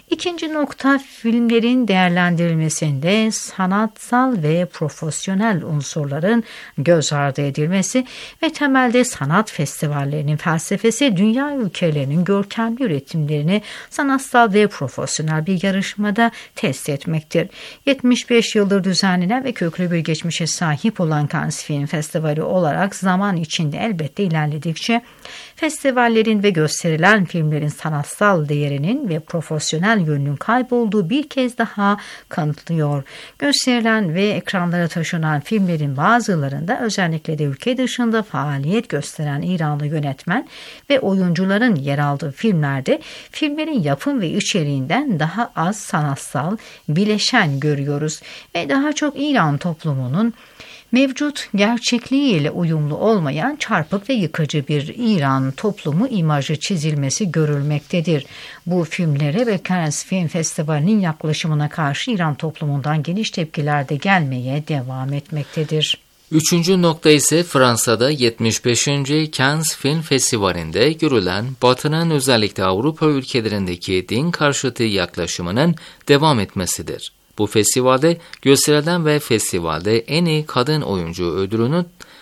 İkinci nokta, filmlerin değerlendirilmesinde sanatsal ve profesyonel unsurların göz ardı edilmesi ve temelde sanat festivallerinin felsefesi dünya ülkelerinin görkemli üretimlerini sanatsal ve profesyonel bir yarışmada test etmektir. yetmiş beş yıldır düzenlenen ve köklü bir geçmişe sahip olan Cannes Film Festivali olarak zaman içinde elbette ilerledikçe festivallerin ve gösterilen filmlerin sanatsal değerinin ve profesyonel yönünün kaybolduğu bir kez daha kanıtlıyor. Gösterilen ve ekranlara taşınan filmlerin bazılarında, özellikle de ülke dışında faaliyet gösteren İranlı yönetmen ve oyuncuların yer aldığı filmlerde filmlerin yapım ve içeriğinden daha az sanatsal bileşen görüyoruz ve daha çok İran toplumunun mevcut gerçekliğiyle uyumlu olmayan çarpık ve yıkıcı bir İran toplumu imajı çizilmesi görülmektedir. Bu filmlere ve Cannes Film Festivali'nin yaklaşımına karşı İran toplumundan geniş tepkiler de gelmeye devam etmektedir. Üçüncü nokta ise Fransa'da yetmiş beşinci Cannes Film Festivali'nde görülen Batı'nın özellikle Avrupa ülkelerindeki din karşıtı yaklaşımının devam etmesidir. Bu festivalde gösterilen ve festivalde en iyi kadın oyuncu ödülünü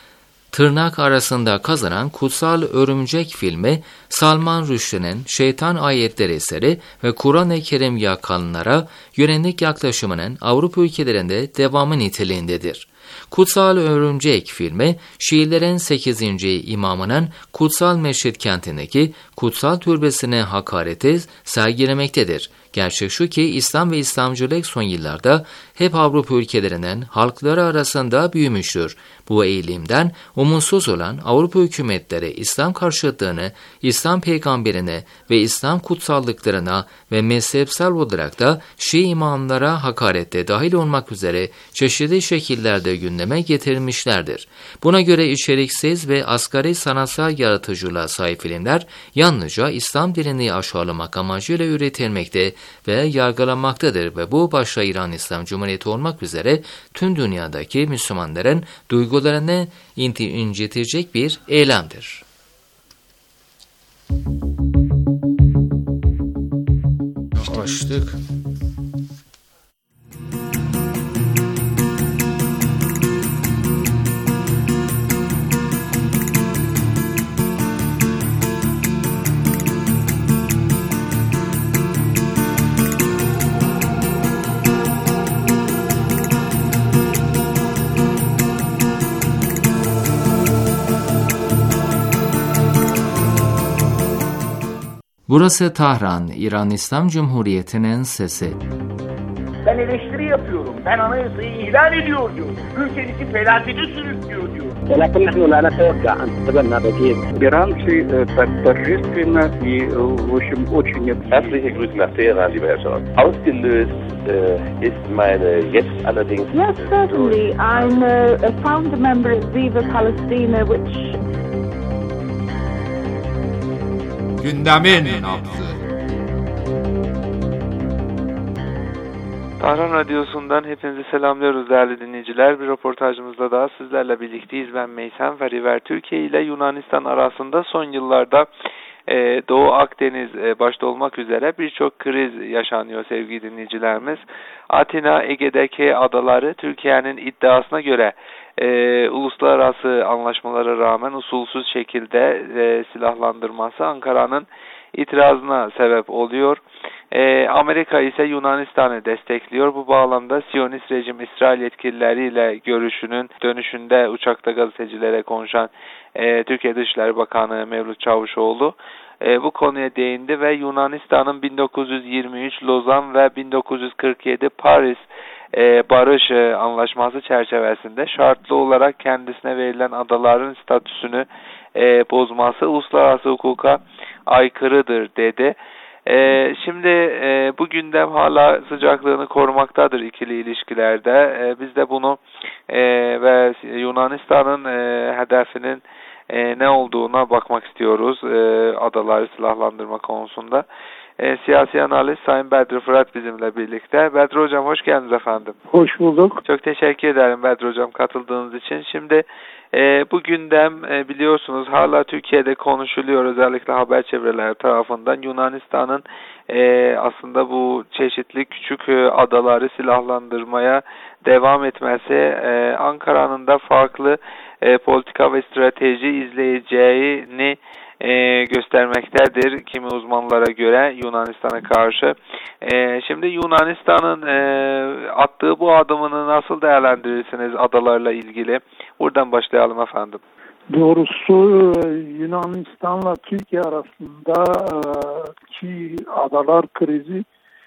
tırnak arasında kazanan Kutsal Örümcek filmi, Salman Rushdie'nin Şeytan Ayetleri eseri ve Kur'an-ı Kerim yakanlara yönelik yaklaşımının Avrupa ülkelerinde devamı niteliğindedir. Kutsal Örümcek filmi, Şiilerin sekizinci imamının Kutsal Meşrit kentindeki kutsal türbesine hakareti sergilemektedir. Gerçek şu ki İslam ve İslamcılık son yıllarda hep Avrupa ülkelerinin halkları arasında büyümüştür. Bu eğilimden umutsuz olan Avrupa hükümetleri İslam karşıtlığını, İslam peygamberine ve İslam kutsallıklarına ve mezhepsel olarak da Şii imamlara hakarette dahil olmak üzere çeşitli şekillerde gündeme getirmişlerdir. Buna göre içeriksiz ve asgari sanatsal yaratıcılığa sahip filmler yalnızca İslam dinini aşağılamak amacıyla üretilmekte ve yargılanmaktadır ve bu başta İran İslam Cumhuriyeti olmak üzere tüm dünyadaki Müslümanların duygularını incitecek bir eylemdir. Açtık. Burası Tahran, İran İslam Cumhuriyeti'nin sesi. Ben eleştiri yapıyorum. Ben anayasayı ihlal ediyor diyor. Ülkemizi felakete sürüklüyor diyor. ولكن نحن لا نتوقع أن تتبنى بديل. Иранцы торжественно и, в общем, очень... Herzliche Grüße nach Teheran, lieber Herr Scholz. Ausgelöst äh, ist meine jetzt allerdings... Yes, certainly. I'm a, a founder member of Viva Palestina, which... Gündemin nabzı. Tahran Radyosu'ndan hepinizi selamlıyoruz değerli dinleyiciler. Bir röportajımızda daha sizlerle birlikteyiz. Ben Meysem Feriver. Türkiye ile Yunanistan arasında son yıllarda e, Doğu Akdeniz e, başta olmak üzere birçok kriz yaşanıyor sevgili dinleyicilerimiz. Atina, Ege'deki adaları Türkiye'nin iddiasına göre e, uluslararası anlaşmalara rağmen usulsüz şekilde e, silahlandırması Ankara'nın itirazına sebep oluyor. Ee, Amerika ise Yunanistan'ı destekliyor. Bu bağlamda Siyonist rejim İsrail yetkilileriyle görüşünün dönüşünde uçakta gazetecilere konuşan e, Türkiye Dışişleri Bakanı Mevlüt Çavuşoğlu e, bu konuya değindi ve Yunanistan'ın bin dokuz yüz yirmi üç Lozan ve bin dokuz yüz kırk yedi Paris e, Barış e, Anlaşması çerçevesinde şartlı olarak kendisine verilen adaların statüsünü e, bozması uluslararası hukuka aykırıdır dedi. Ee, şimdi e, bu gündem hala sıcaklığını korumaktadır ikili ilişkilerde. E, biz de bunu e, ve Yunanistan'ın e, hedefinin e, ne olduğuna bakmak istiyoruz e, adaları silahlandırma konusunda. E, siyasi analist Sayın Bedri Fırat bizimle birlikte. Bedri Hocam hoş geldiniz efendim. Hoş bulduk. Çok teşekkür ederim Bedri Hocam katıldığınız için. Şimdi e, bu gündem e, biliyorsunuz hala Türkiye'de konuşuluyor, özellikle haber çevreleri tarafından. Yunanistan'ın e, aslında bu çeşitli küçük e, adaları silahlandırmaya devam etmesi, e, Ankara'nın da farklı e, politika ve strateji izleyeceğini e, göstermektedir kimi uzmanlara göre Yunanistan'a karşı. E, şimdi Yunanistan'ın e, attığı bu adımını nasıl değerlendirirsiniz adalarla ilgili? Buradan başlayalım efendim. Doğrusu Yunanistan'la Türkiye arasında ki adalar krizi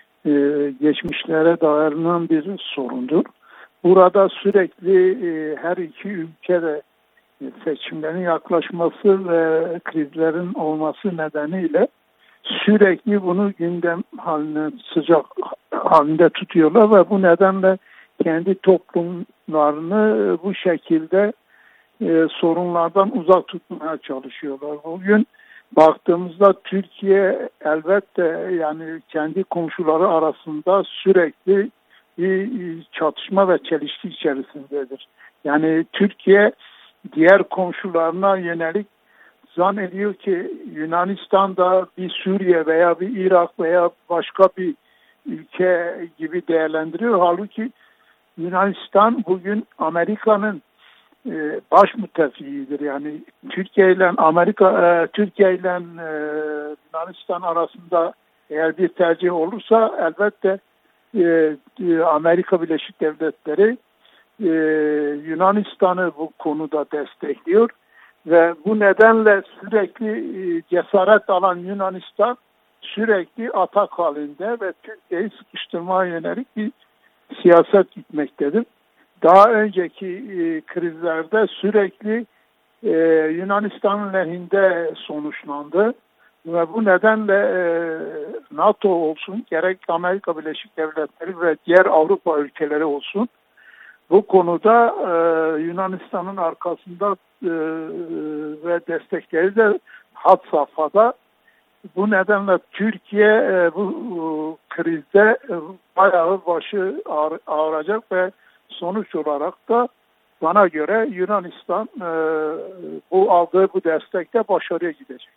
geçmişlere dayanan bir sorundur. Burada sürekli her iki ülkede seçimlerin yaklaşması ve krizlerin olması nedeniyle sürekli bunu gündem haline, sıcak halinde tutuyorlar ve bu nedenle kendi toplumlarını bu şekilde e, sorunlardan uzak tutmaya çalışıyorlar. Bugün baktığımızda Türkiye elbette yani kendi komşuları arasında sürekli bir çatışma ve çelişki içerisindedir. Yani Türkiye diğer komşularına yönelik zannediyor ki Yunanistan'da bir Suriye veya bir Irak veya başka bir ülke gibi değerlendiriyor. Halbuki Yunanistan bugün Amerika'nın e, baş müttefiğidir. Yani Türkiye ile Amerika, e, Türkiye ile e, Yunanistan arasında eğer bir tercih olursa elbette e, e, Amerika Birleşik Devletleri e, Yunanistan'ı bu konuda destekliyor. Ve bu nedenle sürekli e, cesaret alan Yunanistan sürekli atak halinde ve Türkiye'yi sıkıştırmaya yönelik bir siyaset gitmektedir. Daha önceki e, krizlerde sürekli e, Yunanistan'ın lehinde sonuçlandı. Ve bu nedenle e, NATO olsun, gerek Amerika Birleşik Devletleri ve diğer Avrupa ülkeleri olsun, bu konuda e, Yunanistan'ın arkasında e, ve destekleri de had safhada. Bu nedenle Türkiye e, bu e, krizde e, bayağı başı ağır, ağıracak ve sonuç olarak da bana göre Yunanistan e, bu aldığı bu destekte başarıya gidecek.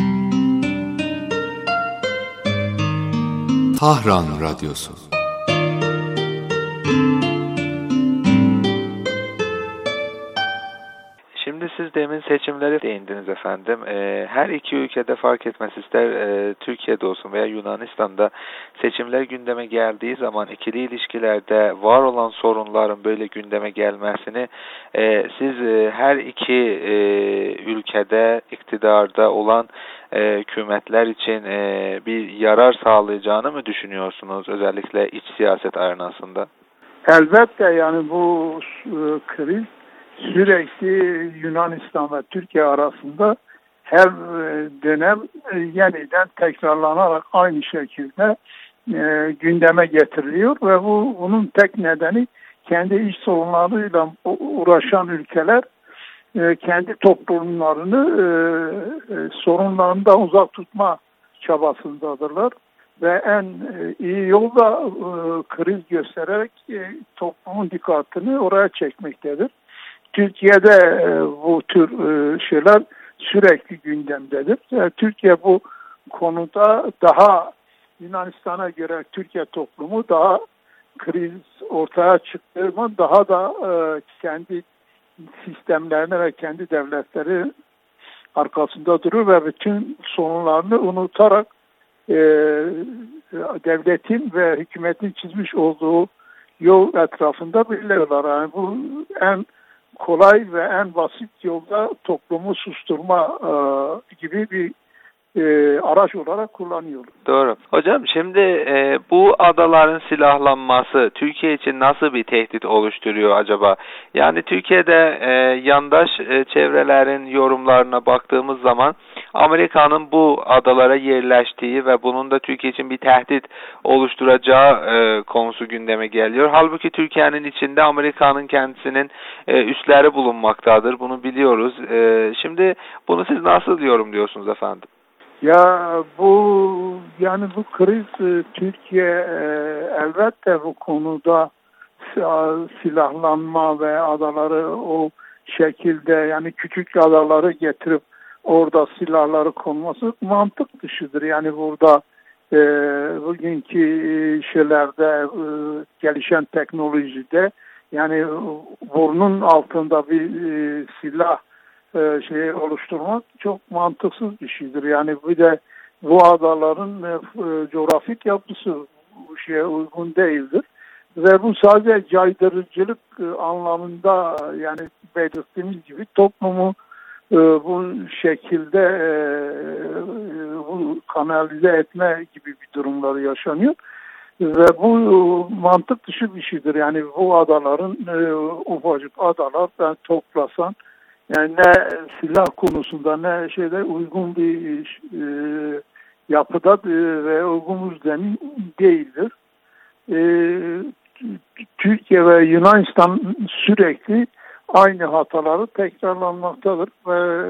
Tahran Radyosu. Şimdi siz demin seçimleri değindiniz efendim. Ee, her iki ülkede fark etmez, ister e, Türkiye'de olsun veya Yunanistan'da seçimler gündeme geldiği zaman ikili ilişkilerde var olan sorunların böyle gündeme gelmesini e, siz e, her iki e, ülkede iktidarda olan e, hükümetler için e, bir yarar sağlayacağını mı düşünüyorsunuz, özellikle iç siyaset arenasında? Elbette yani bu e, kriz sürekli Yunanistan ve Türkiye arasında her dönem yeniden tekrarlanarak aynı şekilde e, gündeme getiriliyor ve bu bunun tek nedeni kendi iç sorunlarıyla uğraşan ülkeler e, kendi toplumlarını e, e, sorunlarından uzak tutma çabasındadırlar ve en e, iyi yol da e, kriz göstererek e, toplumun dikkatini oraya çekmektedir. Türkiye'de e, bu tür e, şeyler sürekli gündemdedir. E, Türkiye bu konuda daha Yunanistan'a göre Türkiye toplumu daha kriz ortaya çıktığı zaman daha da e, kendi sistemlerine ve kendi devletleri arkasında durur ve bütün sorunlarını unutarak e, devletin ve hükümetin çizmiş olduğu yol etrafında belirliyorlar. Yani bu en kolay ve en basit yolda toplumu susturma e, gibi bir e, araç olarak kullanıyor. Doğru. Hocam şimdi e, bu adaların silahlanması Türkiye için nasıl bir tehdit oluşturuyor acaba? Yani Türkiye'de e, yandaş e, çevrelerin yorumlarına baktığımız zaman Amerika'nın bu adalara yerleştiği ve bunun da Türkiye için bir tehdit oluşturacağı e, konusu gündeme geliyor. Halbuki Türkiye'nin içinde Amerika'nın kendisinin e, üsleri bulunmaktadır. Bunu biliyoruz. E, şimdi bunu siz nasıl yorumluyorsunuz efendim? Ya bu yani bu kriz Türkiye e, elbette bu konuda silahlanma ve adaları o şekilde yani küçük adaları getirip orada silahları konması mantık dışıdır. Yani burada e, bugünkü şeylerde e, gelişen teknolojide yani burnun altında bir e, silah e, şey oluşturmak çok mantıksız bir şeydir. Yani bir de bu adaların e, coğrafik yapısı bu şeye uygun değildir. Ve bu sadece caydırıcılık e, anlamında yani belirttiğimiz gibi toplumu e, bu şekilde e, bu kanalize etme gibi bir durumlar yaşanıyor. Ve bu mantık dışı bir şeydir. Yani bu adaların e, ufacık adalar toplasan yani ne silah konusunda ne şeyde uygun bir e, yapıda e, ve uygun bir zemin değildir. E, Türkiye ve Yunanistan sürekli aynı hataları tekrarlanmaktadır ve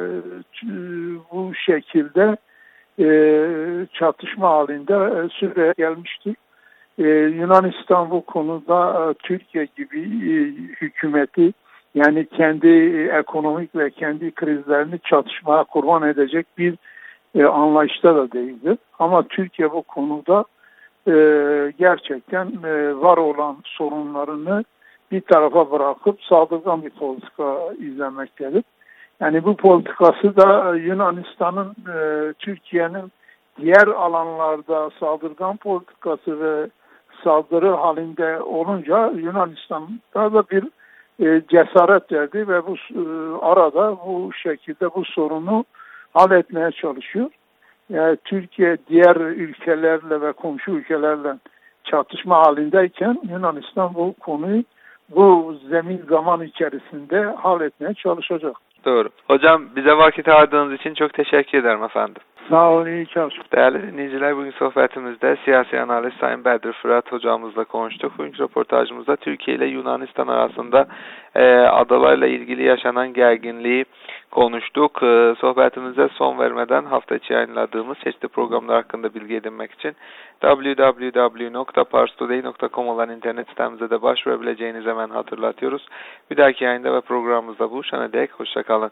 bu şekilde e, çatışma halinde süre gelmiştir. Ee, Yunanistan bu konuda e, Türkiye gibi e, hükümeti yani kendi ekonomik ve kendi krizlerini çatışmaya kurban edecek bir e, anlayışta da değildir. Ama Türkiye bu konuda e, gerçekten e, var olan sorunlarını bir tarafa bırakıp saldırgan bir politika izlemektedir. Yani bu politikası da Yunanistan'ın e, Türkiye'nin diğer alanlarda saldırgan politikası ve saldırı halinde olunca Yunanistan'da da bir e, cesaret verdi ve bu e, arada bu şekilde bu sorunu halletmeye çalışıyor. Yani Türkiye diğer ülkelerle ve komşu ülkelerle çatışma halindeyken Yunanistan bu konuyu bu zemin zaman içerisinde halletmeye çalışacak. Doğru. Hocam bize vakit ayırdığınız için çok teşekkür ederim efendim. Sağ olun, iyi çalışın. Değerli dinleyiciler, bugün sohbetimizde siyasi analist Sayın Bedir Fırat hocamızla konuştuk. Bugünkü röportajımızda Türkiye ile Yunanistan arasında e, adalarla ilgili yaşanan gerginliği konuştuk. E, sohbetimize son vermeden hafta içi yayınladığımız çeşitli programlar hakkında bilgi edinmek için double-u double-u double-u nokta pars today nokta com olan internet sitemize de başvurabileceğinizi hemen hatırlatıyoruz. Bir dahaki yayında ve programımızda buluşana dek hoşçakalın.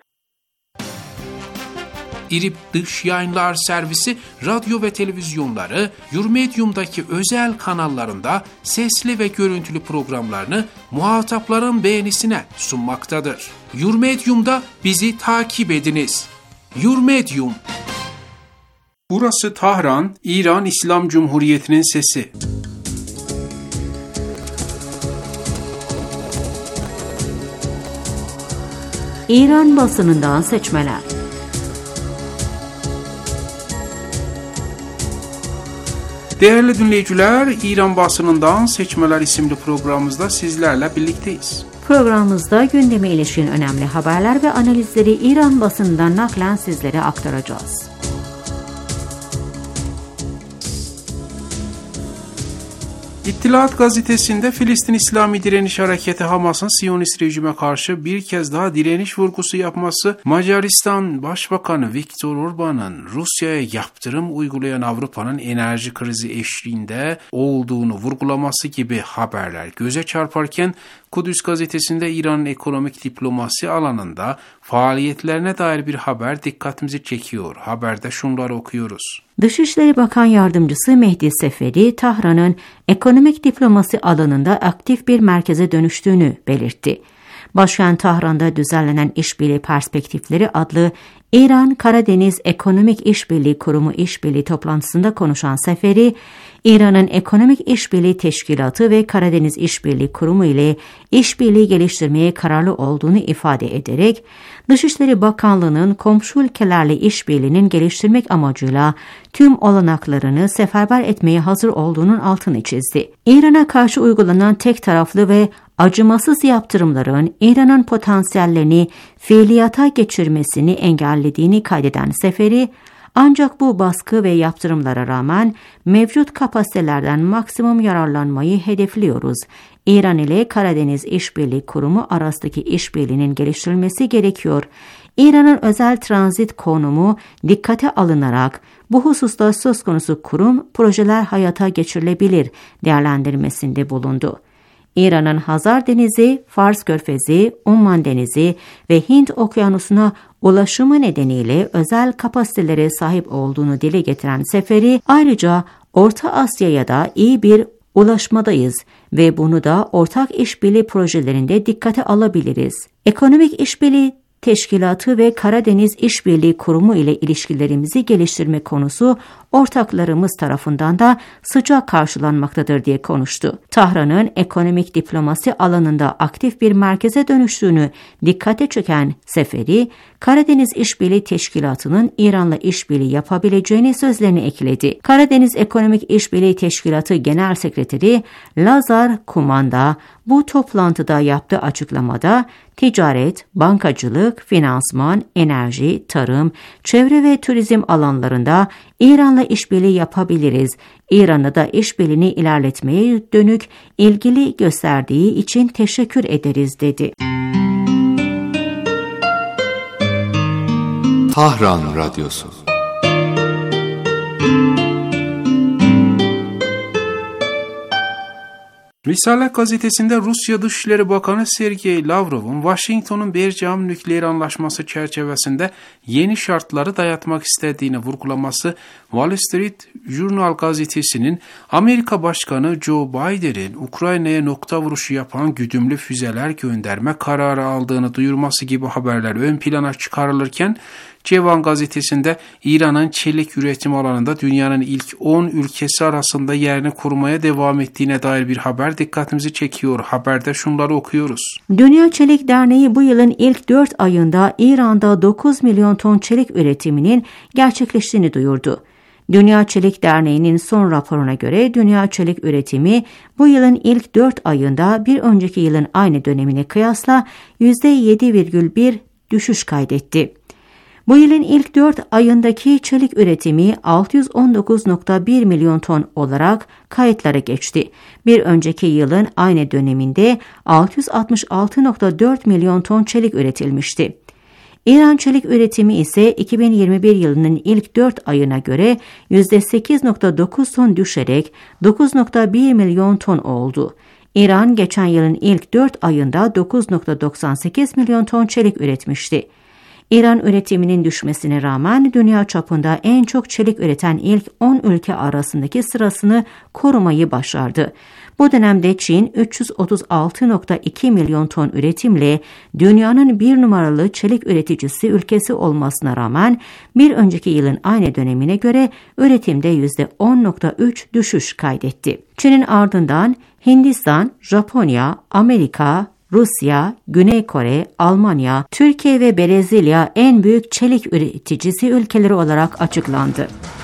İRİP Dış Yayınlar Servisi radyo ve televizyonları Yurmedium'daki özel kanallarında sesli ve görüntülü programlarını muhatapların beğenisine sunmaktadır. Yurmedium'da bizi takip ediniz. Yurmedium. Burası Tahran, İran İslam Cumhuriyeti'nin sesi. İran basınından seçmeler. Değerli dinleyiciler, İran basınından Seçmeler isimli programımızda sizlerle birlikteyiz. Programımızda gündeme ilişkin önemli haberler ve analizleri İran basınından naklen sizlere aktaracağız. İttilat gazetesinde Filistin İslami Direniş Hareketi Hamas'ın Siyonist rejime karşı bir kez daha direniş vurgusu yapması, Macaristan Başbakanı Viktor Orban'ın Rusya'ya yaptırım uygulayan Avrupa'nın enerji krizi eşliğinde olduğunu vurgulaması gibi haberler göze çarparken, Kudüs gazetesinde İran'ın ekonomik diplomasi alanında faaliyetlerine dair bir haber dikkatimizi çekiyor. Haberde şunları okuyoruz. Dışişleri Bakan Yardımcısı Mehdi Seferi, Tahran'ın ekonomik diplomasi alanında aktif bir merkeze dönüştüğünü belirtti. Başkent Tahran'da düzenlenen İşbirliği Perspektifleri adlı İran-Karadeniz Ekonomik İşbirliği Kurumu işbirliği toplantısında konuşan Seferi, İran'ın Ekonomik İşbirliği Teşkilatı ve Karadeniz İşbirliği Kurumu ile işbirliği geliştirmeye kararlı olduğunu ifade ederek, Dışişleri Bakanlığı'nın komşu ülkelerle işbirliğinin geliştirmek amacıyla tüm olanaklarını seferber etmeye hazır olduğunun altını çizdi. İran'a karşı uygulanan tek taraflı ve acımasız yaptırımların İran'ın potansiyellerini fiiliyata geçirmesini engellediğini kaydeden Seferi, ancak bu baskı ve yaptırımlara rağmen mevcut kapasitelerden maksimum yararlanmayı hedefliyoruz. İran ile Karadeniz İşbirliği Kurumu arasındaki işbirliğinin geliştirilmesi gerekiyor. İran'ın özel transit konumu dikkate alınarak bu hususta söz konusu kurum projeler hayata geçirilebilir değerlendirmesinde bulundu. İran'ın Hazar Denizi, Fars Körfezi, Umman Denizi ve Hint Okyanusu'na ulaşımı nedeniyle özel kapasitelere sahip olduğunu dile getiren Seferi, ayrıca Orta Asya'ya da iyi bir ulaşmadayız ve bunu da ortak işbirliği projelerinde dikkate alabiliriz. Ekonomik İşbirliği Teşkilatı ve Karadeniz İşbirliği Kurumu ile ilişkilerimizi geliştirme konusu ortaklarımız tarafından da sıcak karşılanmaktadır diye konuştu. Tahran'ın ekonomik diplomasi alanında aktif bir merkeze dönüştüğünü dikkate çeken Seferi, Karadeniz İşbirliği Teşkilatı'nın İran'la işbirliği yapabileceğini sözlerine ekledi. Karadeniz Ekonomik İşbirliği Teşkilatı Genel Sekreteri Lazar Kumanda bu toplantıda yaptığı açıklamada ticaret, bankacılık, finansman, enerji, tarım, çevre ve turizm alanlarında İran'la işbirliği yapabiliriz. İran'a da işbirliğini ilerletmeye dönük ilgili gösterdiği için teşekkür ederiz dedi. Tahran Radyosu. Risalet gazetesinde Rusya Dışişleri Bakanı Sergey Lavrov'un Washington'un Bercam nükleer anlaşması çerçevesinde yeni şartları dayatmak istediğini vurgulaması, Wall Street Journal gazetesinin Amerika Başkanı Joe Biden'in Ukrayna'ya nokta vuruşu yapan güdümlü füzeler gönderme kararı aldığını duyurması gibi haberler ön plana çıkarılırken, Cevan gazetesinde İran'ın çelik üretim alanında dünyanın ilk on ülkesi arasında yerini korumaya devam ettiğine dair bir haber dikkatimizi çekiyor. Haberde şunları okuyoruz. Dünya Çelik Derneği bu yılın ilk dört ayında İran'da dokuz milyon ton çelik üretiminin gerçekleştiğini duyurdu. Dünya Çelik Derneği'nin son raporuna göre dünya çelik üretimi bu yılın ilk dört ayında bir önceki yılın aynı dönemine kıyasla yüzde yedi virgül bir düşüş kaydetti. Bu yılın ilk dört ayındaki çelik üretimi altı yüz on dokuz virgül bir milyon ton olarak kayıtlara geçti. Bir önceki yılın aynı döneminde altı yüz altmış altı virgül dört milyon ton çelik üretilmişti. İran çelik üretimi ise iki bin yirmi bir yılının ilk dört ayına göre yüzde sekiz virgül dokuz ton düşerek dokuz virgül bir milyon ton oldu. İran geçen yılın ilk dört ayında dokuz virgül doksan sekiz milyon ton çelik üretmişti. İran üretiminin düşmesine rağmen dünya çapında en çok çelik üreten ilk on ülke arasındaki sırasını korumayı başardı. Bu dönemde Çin üç yüz otuz altı virgül iki milyon ton üretimle dünyanın bir numaralı çelik üreticisi ülkesi olmasına rağmen bir önceki yılın aynı dönemine göre üretimde yüzde on virgül üç düşüş kaydetti. Çin'in ardından Hindistan, Japonya, Amerika, Rusya, Güney Kore, Almanya, Türkiye ve Brezilya en büyük çelik üreticisi ülkeleri olarak açıklandı.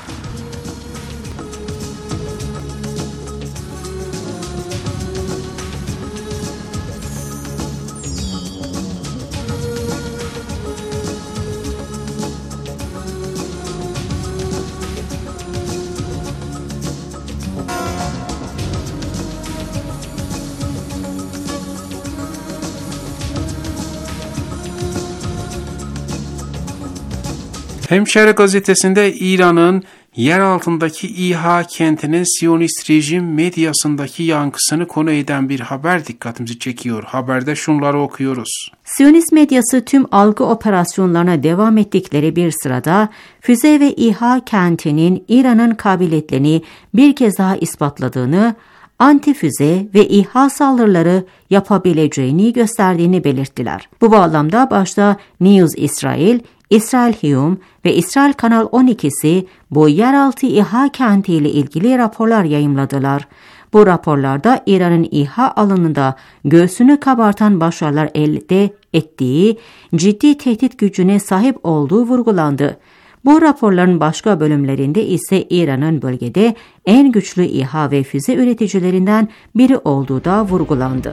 Hemşehri gazetesinde İran'ın yer altındaki İHA kentinin Siyonist rejim medyasındaki yankısını konu eden bir haber dikkatimizi çekiyor. Haberde şunları okuyoruz. Siyonist medyası tüm algı operasyonlarına devam ettikleri bir sırada füze ve İHA kentinin İran'ın kabiliyetlerini bir kez daha ispatladığını, antifüze ve İHA saldırıları yapabileceğini gösterdiğini belirttiler. Bu bağlamda başta News İsrail, İsrail Hiyum ve İsrail Kanal on ikisi bu yeraltı İHA kentiyle ilgili raporlar yayımladılar. Bu raporlarda İran'ın İHA alanında göğsünü kabartan başarılar elde ettiği, ciddi tehdit gücüne sahip olduğu vurgulandı. Bu raporların başka bölümlerinde ise İran'ın bölgede en güçlü İHA ve füze üreticilerinden biri olduğu da vurgulandı.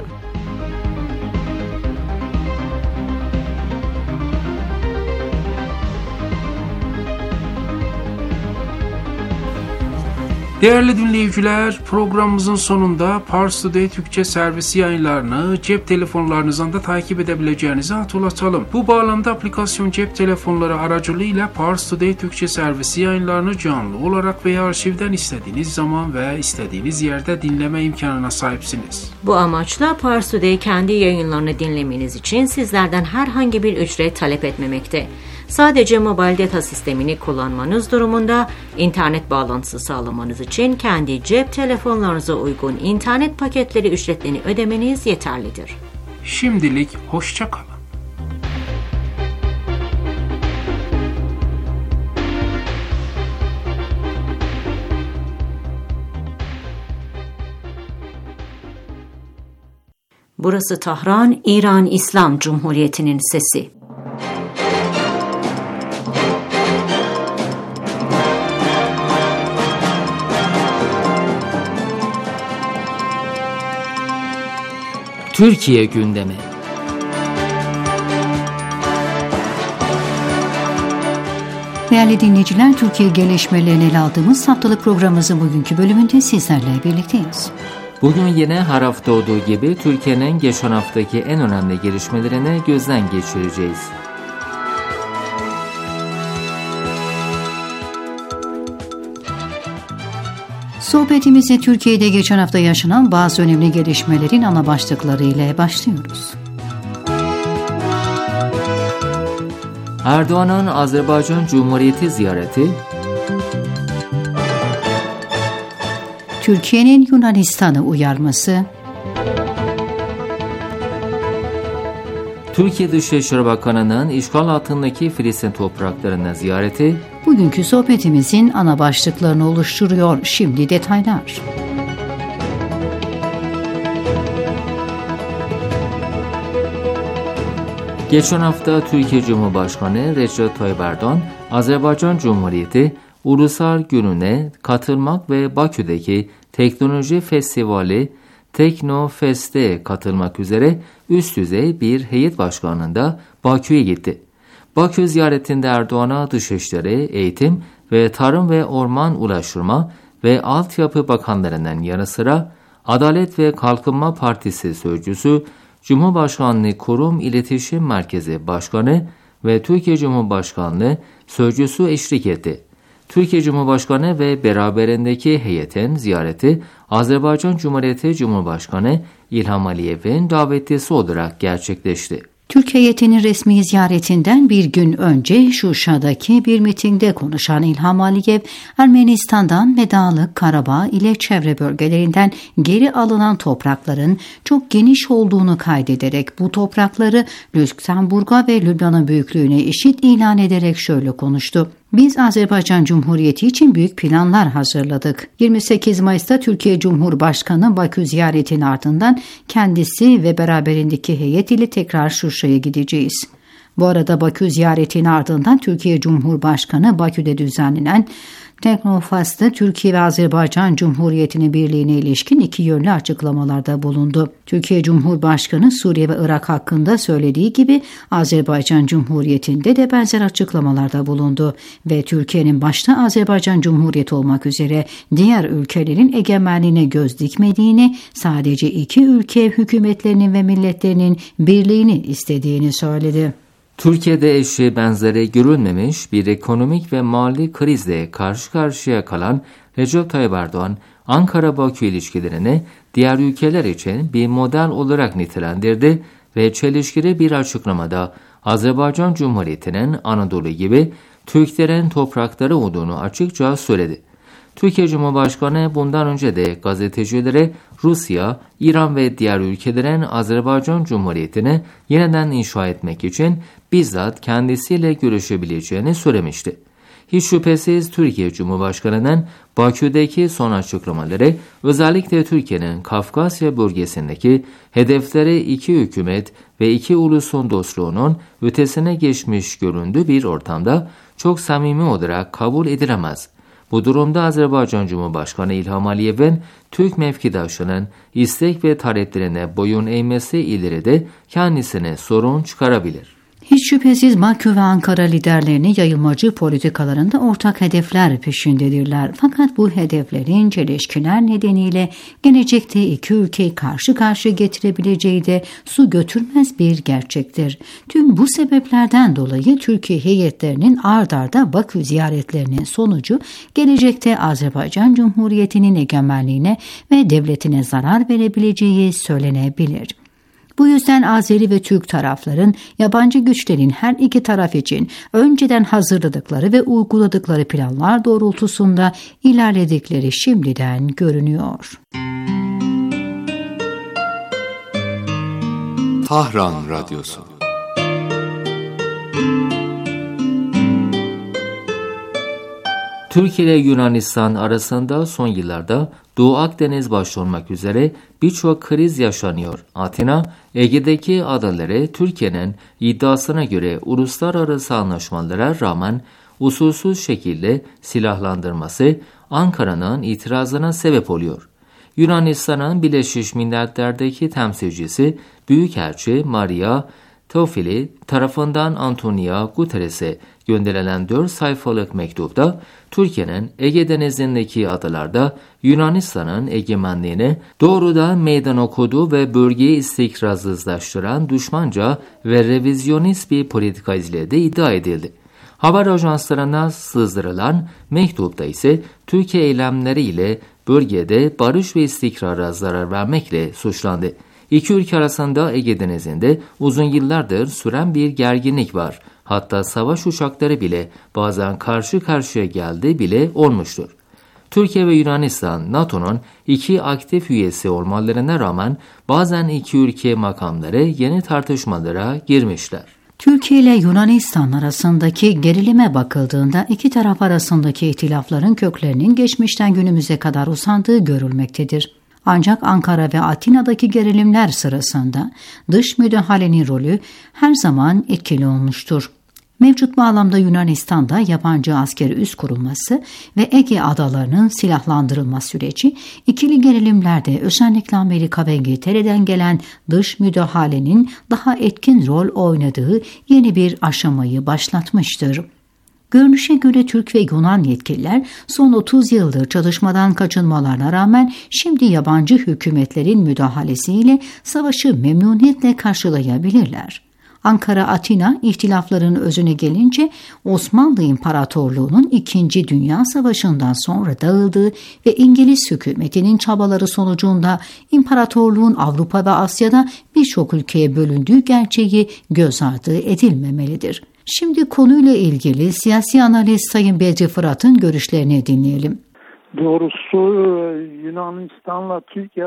Değerli dinleyiciler, programımızın sonunda Pars Today Türkçe servisi yayınlarını cep telefonlarınızdan da takip edebileceğinizi hatırlatalım. Bu bağlamda aplikasyon cep telefonları aracılığıyla Pars Today Türkçe servisi yayınlarını canlı olarak veya arşivden istediğiniz zaman ve istediğiniz yerde dinleme imkanına sahipsiniz. Bu amaçla Pars Today kendi yayınlarını dinlemeniz için sizlerden herhangi bir ücret talep etmemekte. Sadece mobil data sistemini kullanmanız durumunda internet bağlantısı sağlamanız için kendi cep telefonlarınıza uygun internet paketleri ücretlerini ödemeniz yeterlidir. Şimdilik hoşça kalın. Burası Tahran, İran İslam Cumhuriyeti'nin sesi. Türkiye gündemi. Değerli dinleyiciler, Türkiye gelişmelerini ele aldığımız haftalık programımızın bugünkü bölümünde sizlerle birlikteyiz. Bugün yine her hafta olduğu gibi Türkiye'nin geçen haftaki en önemli gelişmelerini gözden geçireceğiz. Sohbetimize Türkiye'de geçen hafta yaşanan bazı önemli gelişmelerin ana başlıkları ile başlıyoruz. Erdoğan'ın Azerbaycan Cumhuriyeti ziyareti, Türkiye'nin Yunanistan'ı uyarması, Türkiye Dışişleri Bakanı'nın işgal altındaki Filistin topraklarına ziyareti, bugünkü sohbetimizin ana başlıklarını oluşturuyor. Şimdi detaylar. Geçen hafta Türkiye Cumhurbaşkanı Recep Tayyip Erdoğan, Azerbaycan Cumhuriyeti Ulusal Günü'ne katılmak ve Bakü'deki Teknoloji Festivali Teknofest'e katılmak üzere üst düzey bir heyet başkanlığında Bakü'ye gitti. Bakü ziyaretinde Erdoğan'a Dışişleri, Eğitim ve Tarım ve Orman Ulaştırma ve Altyapı Bakanlarının yanı sıra Adalet ve Kalkınma Partisi Sözcüsü, Cumhurbaşkanlığı Kurum İletişim Merkezi Başkanı ve Türkiye Cumhurbaşkanlığı Sözcüsü eşlik etti. Türkiye Cumhurbaşkanı ve beraberindeki heyetin ziyareti Azerbaycan Cumhuriyeti Cumhurbaşkanı İlham Aliyev'in davetlisi olarak gerçekleşti. Türk heyetinin resmi ziyaretinden bir gün önce Şuşa'daki bir mitingde konuşan İlham Aliyev, Ermenistan'dan ve Dağlık Karabağ ile çevre bölgelerinden geri alınan toprakların çok geniş olduğunu kaydederek bu toprakları Lüksemburg'a ve Lübnan'ın büyüklüğüne eşit ilan ederek şöyle konuştu. Biz Azerbaycan Cumhuriyeti için büyük planlar hazırladık. yirmi sekiz Mayıs'ta Türkiye Cumhurbaşkanı Bakü ziyaretinin ardından kendisi ve beraberindeki heyet ile tekrar Şuşa'ya gideceğiz. Bu arada Bakü ziyaretinin ardından Türkiye Cumhurbaşkanı Bakü'de düzenlenen Teknofest'te Türkiye ve Azerbaycan Cumhuriyeti'nin birliğine ilişkin iki yönlü açıklamalarda bulundu. Türkiye Cumhurbaşkanı Suriye ve Irak hakkında söylediği gibi Azerbaycan Cumhuriyeti'nde de benzer açıklamalarda bulundu ve Türkiye'nin başta Azerbaycan Cumhuriyeti olmak üzere diğer ülkelerin egemenliğine göz dikmediğini, sadece iki ülke hükümetlerinin ve milletlerinin birliğini istediğini söyledi. Türkiye'de eşi benzeri görülmemiş bir ekonomik ve mali krizle karşı karşıya kalan Recep Tayyip Erdoğan, Ankara-Bakü ilişkilerini diğer ülkeler için bir model olarak nitelendirdi ve çelişkili bir açıklamada Azerbaycan Cumhuriyeti'nin Anadolu gibi Türklerin toprakları olduğunu açıkça söyledi. Türkiye Cumhurbaşkanı bundan önce de gazetecilere Rusya, İran ve diğer ülkelerin Azerbaycan Cumhuriyeti'ni yeniden inşa etmek için bizzat kendisiyle görüşebileceğini söylemişti. Hiç şüphesiz Türkiye Cumhurbaşkanı'nın Bakü'deki son açıklamaları özellikle Türkiye'nin Kafkasya bölgesindeki hedefleri iki hükümet ve iki ulusun dostluğunun ötesine geçmiş göründüğü bir ortamda çok samimi olarak kabul edilemez. Bu durumda Azerbaycan Cumhurbaşkanı İlham Aliyev'in Türk mevkidaşının istek ve taleplerine boyun eğmesi ileride kendisine sorun çıkarabilir. Hiç şüphesiz Bakü ve Ankara liderlerini yayılmacı politikalarında ortak hedefler peşindedirler. Fakat bu hedeflerin çelişkiler nedeniyle gelecekte iki ülkeyi karşı karşıya getirebileceği de su götürmez bir gerçektir. Tüm bu sebeplerden dolayı Türkiye heyetlerinin ard arda Bakü ziyaretlerinin sonucu gelecekte Azerbaycan Cumhuriyeti'nin egemenliğine ve devletine zarar verebileceği söylenebilir. Bu yüzden Azeri ve Türk tarafların yabancı güçlerin her iki taraf için önceden hazırladıkları ve uyguladıkları planlar doğrultusunda ilerledikleri şimdiden görünüyor. Tahran Radyosu. Türkiye ile Yunanistan arasında son yıllarda Doğu Akdeniz başta olmak üzere birçok kriz yaşanıyor. Atina, Ege'deki adaları Türkiye'nin iddiasına göre uluslararası anlaşmalara rağmen usulsüz şekilde silahlandırması Ankara'nın itirazına sebep oluyor. Yunanistan'ın Birleşmiş Milletler'deki temsilcisi Büyükelçi Maria Teofili tarafından Antonio Guterres'e gönderilen dört sayfalık mektupta Türkiye'nin Ege Denizi'ndeki adalarda Yunanistan'ın egemenliğini doğrudan meydan okuduğu ve bölgeyi istikrarsızlaştıran düşmanca ve revizyonist bir politika izlediği iddia edildi. Haber ajanslarına sızdırılan mektupta ise Türkiye eylemleriyle bölgede barış ve istikrara zarar vermekle suçlandı. İki ülke arasında Ege Denizi'nde uzun yıllardır süren bir gerginlik var. Hatta savaş uçakları bile bazen karşı karşıya geldi bile olmuştur. Türkiye ve Yunanistan, NATO'nun iki aktif üyesi olmalarına rağmen bazen iki ülke makamları yeni tartışmalara girmişler. Türkiye ile Yunanistan arasındaki gerilime bakıldığında iki taraf arasındaki ihtilafların köklerinin geçmişten günümüze kadar uzandığı görülmektedir. Ancak Ankara ve Atina'daki gerilimler sırasında dış müdahalenin rolü her zaman etkili olmuştur. Mevcut bağlamda Yunanistan'da yabancı askeri üs kurulması ve Ege adalarının silahlandırılma süreci ikili gerilimlerde özellikle Amerika ve İngiltere'den gelen dış müdahalenin daha etkin rol oynadığı yeni bir aşamayı başlatmıştır. Görünüşe göre Türk ve Yunan yetkililer son otuz yıldır çatışmadan kaçınmalarına rağmen şimdi yabancı hükümetlerin müdahalesiyle savaşı memnuniyetle karşılayabilirler. Ankara-Atina ihtilafların özüne gelince Osmanlı İmparatorluğu'nun İkinci Dünya Savaşı'ndan sonra dağıldığı ve İngiliz hükümetinin çabaları sonucunda imparatorluğun Avrupa ve Asya'da birçok ülkeye bölündüğü gerçeği göz ardı edilmemelidir. Şimdi konuyla ilgili siyasi analist Sayın Bedri Fırat'ın görüşlerini dinleyelim. Doğrusu Yunanistan'la Türkiye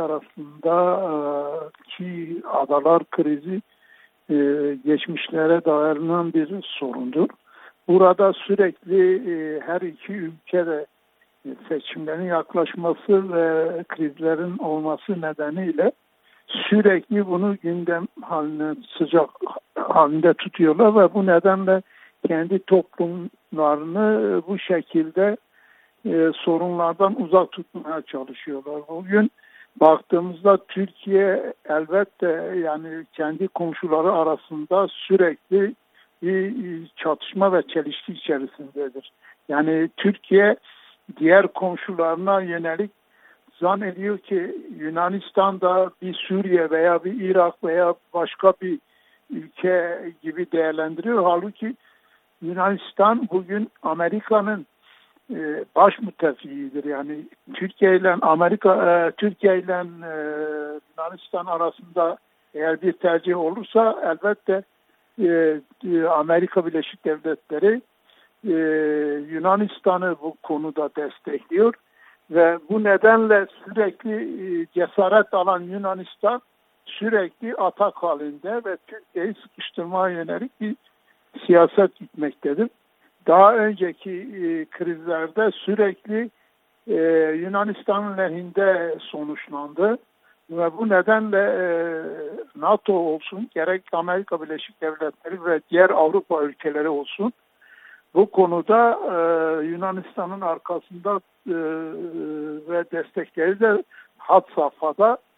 arasındaki adalar krizi geçmişlere dayanan bir sorundur. Burada sürekli her iki ülkede seçimlerin yaklaşması ve krizlerin olması nedeniyle sürekli bunu gündem haline, sıcak halinde tutuyorlar ve bu nedenle kendi toplumlarını bu şekilde e, sorunlardan uzak tutmaya çalışıyorlar. Bugün baktığımızda Türkiye elbette yani kendi komşuları arasında sürekli bir çatışma ve çelişki içerisindedir. Yani Türkiye diğer komşularına yönelik zannediyor ki Yunanistan'da bir Suriye veya bir Irak veya başka bir ülke gibi değerlendiriyor. Halbuki Yunanistan bugün Amerika'nın e, baş müttefiğidir. Yani Türkiye ile Amerika, e, Türkiye ile e, Yunanistan arasında eğer bir tercih olursa elbette e, Amerika Birleşik Devletleri e, Yunanistan'ı bu konuda destekliyor. Ve bu nedenle sürekli cesaret alan Yunanistan sürekli atak halinde ve Türkiye'yi sıkıştırmaya yönelik bir siyaset gitmektedir. Daha önceki e, krizlerde sürekli e, Yunanistan'ın lehinde sonuçlandı. Ve bu nedenle e, NATO olsun, gerek Amerika Birleşik Devletleri ve diğer Avrupa ülkeleri olsun, bu konuda e, Yunanistan'ın arkasında e, ve destekleri de had safhada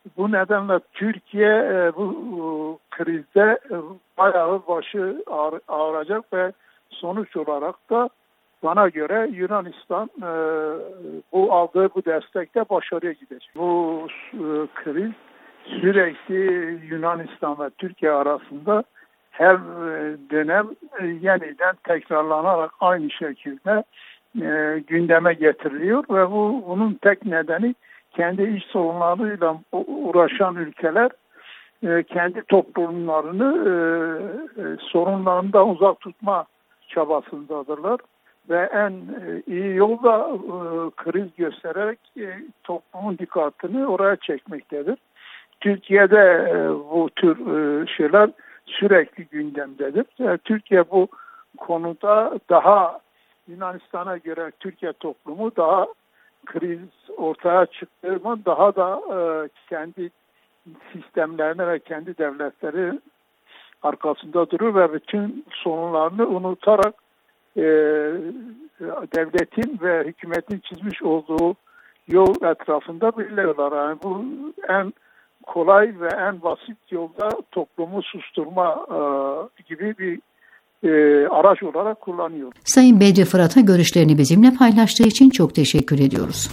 Bu nedenle Türkiye e, bu e, krizde e, bayağı başı ağır, ağıracak ve sonuç olarak da bana göre Yunanistan e, bu aldığı bu destekte başarıya gidecek. Bu e, kriz sürekli Yunanistan ve Türkiye arasında her dönem e, yeniden tekrarlanarak aynı şekilde e, gündeme getiriliyor ve bu bunun tek nedeni kendi iç sorunlarıyla uğraşan ülkeler e, kendi toplumlarını e, e, sorunlarından uzak tutma çabasındadırlar ve en e, iyi yol da e, kriz göstererek e, toplumun dikkatini oraya çekmektedir. Türkiye'de e, bu tür e, şeyler sürekli gündemdedir. E, Türkiye bu konuda daha Yunanistan'a göre Türkiye toplumu daha kriz ortaya çıktığı zaman daha da e, kendi sistemlerine ve kendi devletleri arkasında durur ve bütün sorunlarını unutarak e, devletin ve hükümetin çizmiş olduğu yol etrafında birliyorlar. Yani bu en kolay ve en basit yolda toplumu susturma e, gibi bir e, araç olarak kullanıyor. Sayın Bedri Fırat'a görüşlerini bizimle paylaştığı için çok teşekkür ediyoruz.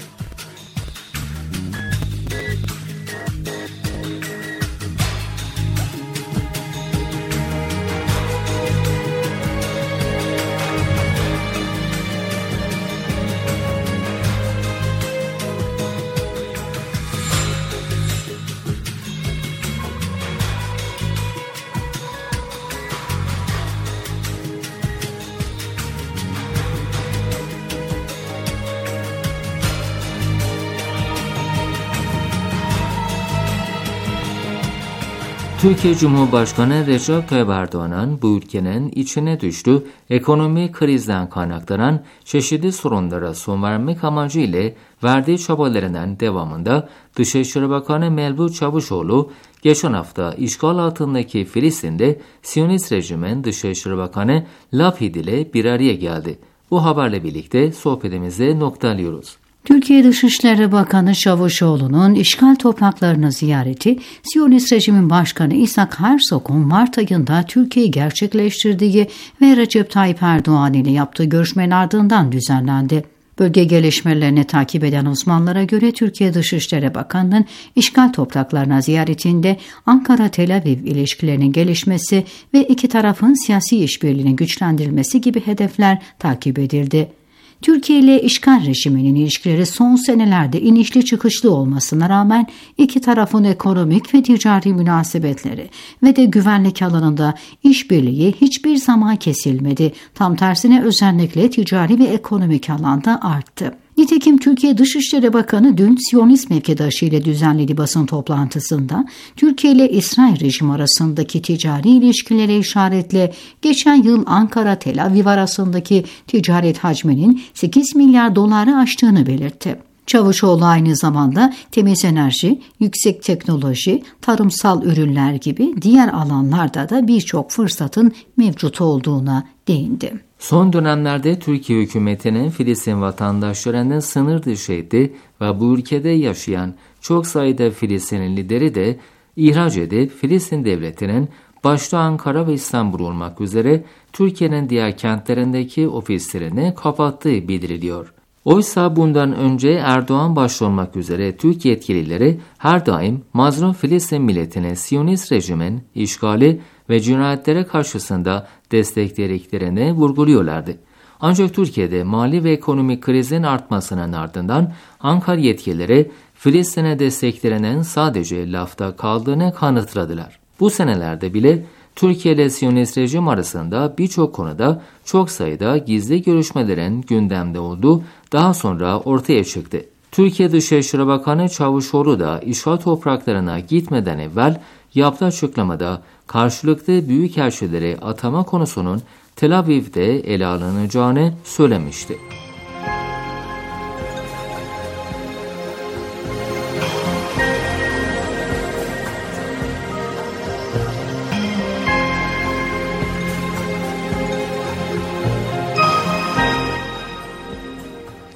Türkiye Cumhurbaşkanı Recep Tayyip Erdoğan'ın bu ülkenin içine düştüğü ekonomik krizden kaynaklanan çeşitli sorunlara son vermek amacıyla verdiği çabalarının devamında Dışişleri Bakanı Mevlüt Çavuşoğlu geçen hafta işgal altındaki Filistin'de Siyonist rejimin Dışişleri Bakanı Lapid ile bir araya geldi. Bu haberle birlikte sohbetimizi noktalıyoruz. Türkiye Dışişleri Bakanı Çavuşoğlu'nun işgal topraklarını ziyareti, Siyonist rejimin başkanı İshak Herzog'un Mart ayında Türkiye'yi gerçekleştirdiği ve Recep Tayyip Erdoğan ile yaptığı görüşmenin ardından düzenlendi. Bölge gelişmelerini takip eden uzmanlara göre Türkiye Dışişleri Bakanı'nın işgal topraklarına ziyaretinde Ankara-Tel Aviv ilişkilerinin gelişmesi ve iki tarafın siyasi işbirliğinin güçlendirilmesi gibi hedefler takip edildi. Türkiye ile işgal rejiminin ilişkileri son senelerde inişli çıkışlı olmasına rağmen iki tarafın ekonomik ve ticari münasebetleri ve de güvenlik alanında işbirliği hiçbir zaman kesilmedi. Tam tersine özellikle ticari ve ekonomik alanda arttı. Nitekim Türkiye Dışişleri Bakanı dün Siyonist mevkidaşı ile düzenlediği basın toplantısında Türkiye ile İsrail rejimi arasındaki ticari ilişkilere işaretle geçen yıl Ankara-Tel Aviv arasındaki ticaret hacminin sekiz milyar doları aştığını belirtti. Çavuşoğlu aynı zamanda temiz enerji, yüksek teknoloji, tarımsal ürünler gibi diğer alanlarda da birçok fırsatın mevcut olduğuna değindi. Son dönemlerde Türkiye hükümetinin Filistin vatandaşlarının sınır dışı ettiği ve bu ülkede yaşayan çok sayıda Filistin lideri de ihraç edip Filistin devletinin başta Ankara ve İstanbul olmak üzere Türkiye'nin diğer kentlerindeki ofislerini kapattığı bildiriliyor. Oysa bundan önce Erdoğan başta olmak üzere Türk yetkilileri her daim mazlum Filistin milletine Siyonist rejimin işgali ve cinayetlere karşısında desteklediklerini vurguluyorlardı. Ancak Türkiye'de mali ve ekonomik krizin artmasının ardından Ankara yetkilileri Filistin'e desteklerinin sadece lafta kaldığını kanıtladılar. Bu senelerde bile Türkiye ile Siyonist rejim arasında birçok konuda çok sayıda gizli görüşmelerin gündemde olduğu daha sonra ortaya çıktı. Türkiye Dışişleri Bakanı Çavuşoğlu da işgal topraklarına gitmeden evvel yaptığı açıklamada karşılıklı büyükelçileri atama konusunun Tel Aviv'de ele alınacağını söylemişti.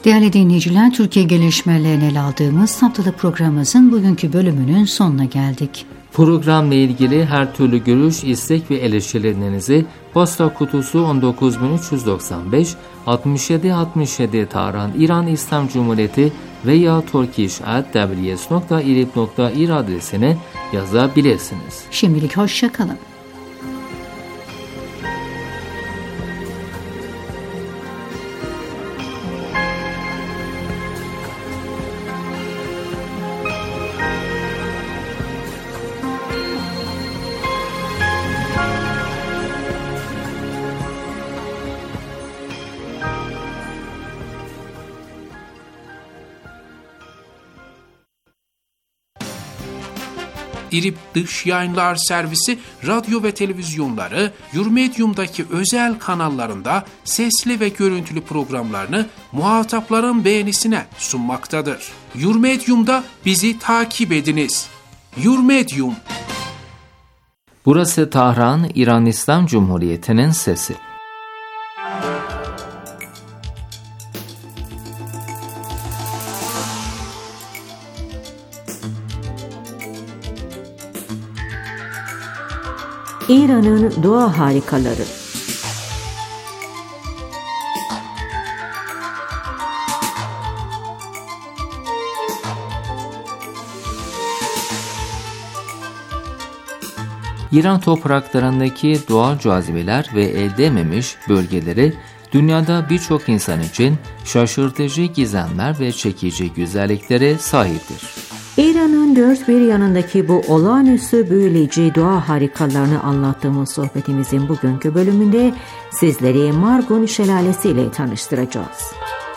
Değerli dinleyiciler, Türkiye gelişmelerini ele aldığımız haftalık programımızın bugünkü bölümünün sonuna geldik. Programla ilgili her türlü görüş, istek ve eleştirilerinizi posta kutusu on dokuz bin üç yüz doksan beş altmış yedi altmış yedi Tahran, İran İslam Cumhuriyeti veya turkish at w s nokta irib nokta ir adresine yazabilirsiniz. Şimdilik hoşça kalın. İrib Dış Yayınlar Servisi radyo ve televizyonları Yurmedium'daki özel kanallarında sesli ve görüntülü programlarını muhatapların beğenisine sunmaktadır. Yurmedium'da bizi takip ediniz. Yurmedium. Burası Tahran, İran İslam Cumhuriyeti'nin sesi. İran'ın doğa harikaları. İran topraklarındaki doğal cazibeler ve elde edilmemiş bölgeleri dünyada birçok insan için şaşırtıcı gizemler ve çekici güzelliklere sahiptir. İran'ın dört bir yanındaki bu olağanüstü büyüleyici doğa harikalarını anlattığımız sohbetimizin bugünkü bölümünde sizleri Margun Şelalesi ile tanıştıracağız.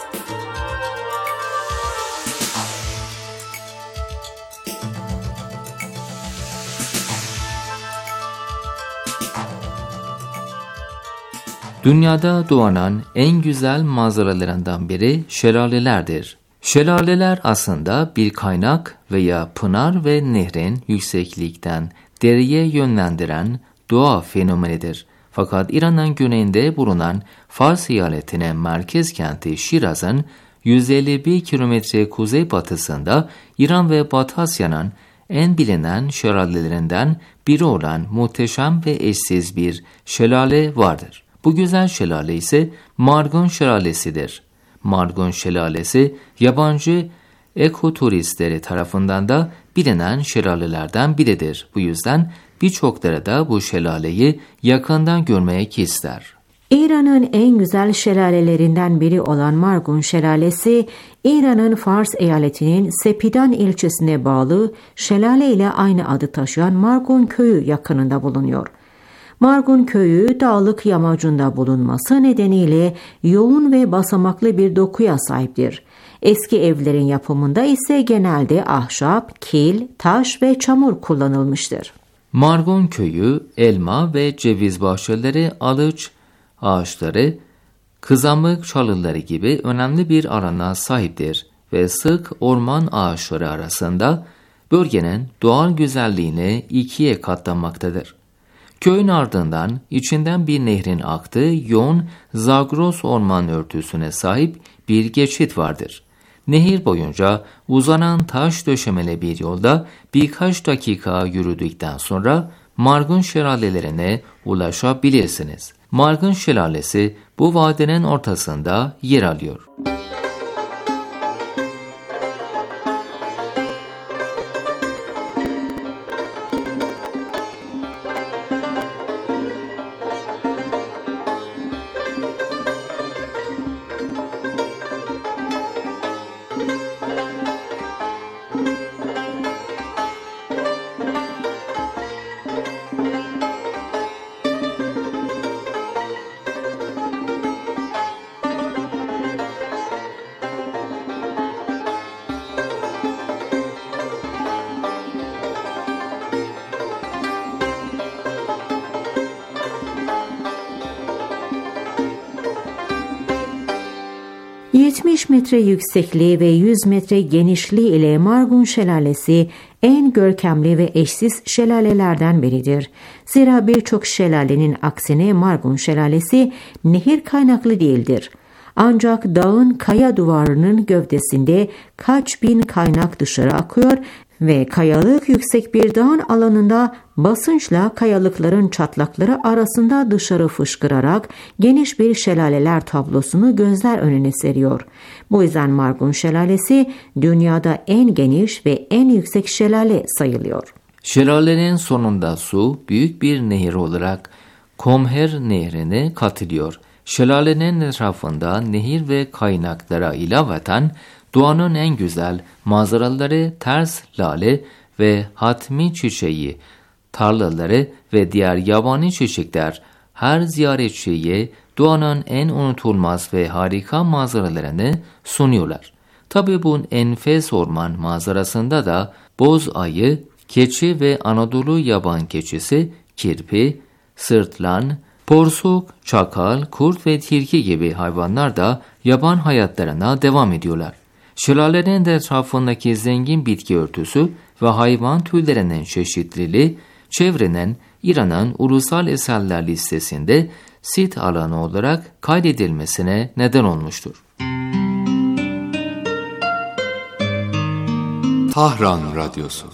Dünyada doğan en güzel manzaralarından biri şelalelerdir. Şelaleler aslında bir kaynak veya pınar ve nehrin yükseklikten dereye yönlendiren doğa fenomenidir. Fakat İran'ın güneyinde bulunan Fars eyaletinin merkez kenti Şiraz'ın yüz elli bir kilometre kuzeybatısında İran ve Batı Asya'nın en bilinen şelalelerinden biri olan muhteşem ve eşsiz bir şelale vardır. Bu güzel şelale ise Margun Şelalesi'dir. Margun Şelalesi, yabancı ekoturistleri tarafından da bilinen şelalelerden biridir. Bu yüzden birçokları da bu şelaleyi yakından görmek ister. İran'ın en güzel şelalelerinden biri olan Margun Şelalesi, İran'ın Fars eyaletinin Sepidan ilçesine bağlı şelale ile aynı adı taşıyan Margun köyü yakınında bulunuyor. Margun köyü dağlık yamacında bulunması nedeniyle yoğun ve basamaklı bir dokuya sahiptir. Eski evlerin yapımında ise genelde ahşap, kil, taş ve çamur kullanılmıştır. Margun köyü elma ve ceviz bahçeleri, alıç ağaçları, kızamık çalıları gibi önemli bir alana sahiptir ve sık orman ağaçları arasında bölgenin doğal güzelliğini ikiye katlamaktadır. Köyün ardından içinden bir nehrin aktığı yoğun Zagros orman örtüsüne sahip bir geçit vardır. Nehir boyunca uzanan taş döşemeli bir yolda birkaç dakika yürüdükten sonra Margun şelalelerine ulaşabilirsiniz. Margun Şelalesi bu vadinin ortasında yer alıyor. yetmiş metre yüksekliği ve yüz metre genişliği ile Margun Şelalesi en görkemli ve eşsiz şelalelerden biridir. Zira birçok şelalenin aksine Margun Şelalesi nehir kaynaklı değildir. Ancak dağın kaya duvarının gövdesinde kaç bin kaynak dışarı akıyor ve kayalık yüksek bir dağın alanında basınçla kayalıkların çatlakları arasında dışarı fışkırarak geniş bir şelaleler tablosunu gözler önüne seriyor. Bu yüzden Margun Şelalesi dünyada en geniş ve en yüksek şelale sayılıyor. Şelalenin sonunda su büyük bir nehir olarak Komher Nehri'ne katılıyor. Şelalenin etrafında nehir ve kaynaklara ilaveten doğanın en güzel manzaraları ters lale ve hatmi çiçeği, tarlaları ve diğer yabani çiçekler her ziyaretçiye doğanın en unutulmaz ve harika manzaralarını sunuyorlar. Tabi bu enfes orman manzarasında da boz ayı, keçi ve Anadolu yaban keçisi, kirpi, sırtlan, porsuk, çakal, kurt ve tilki gibi hayvanlar da yaban hayatlarına devam ediyorlar. Şelalenin etrafındaki zengin bitki örtüsü ve hayvan türlerinin çeşitliliği, çevrenin İran'ın ulusal eserler listesinde sit alanı olarak kaydedilmesine neden olmuştur. Tahran Radyosu.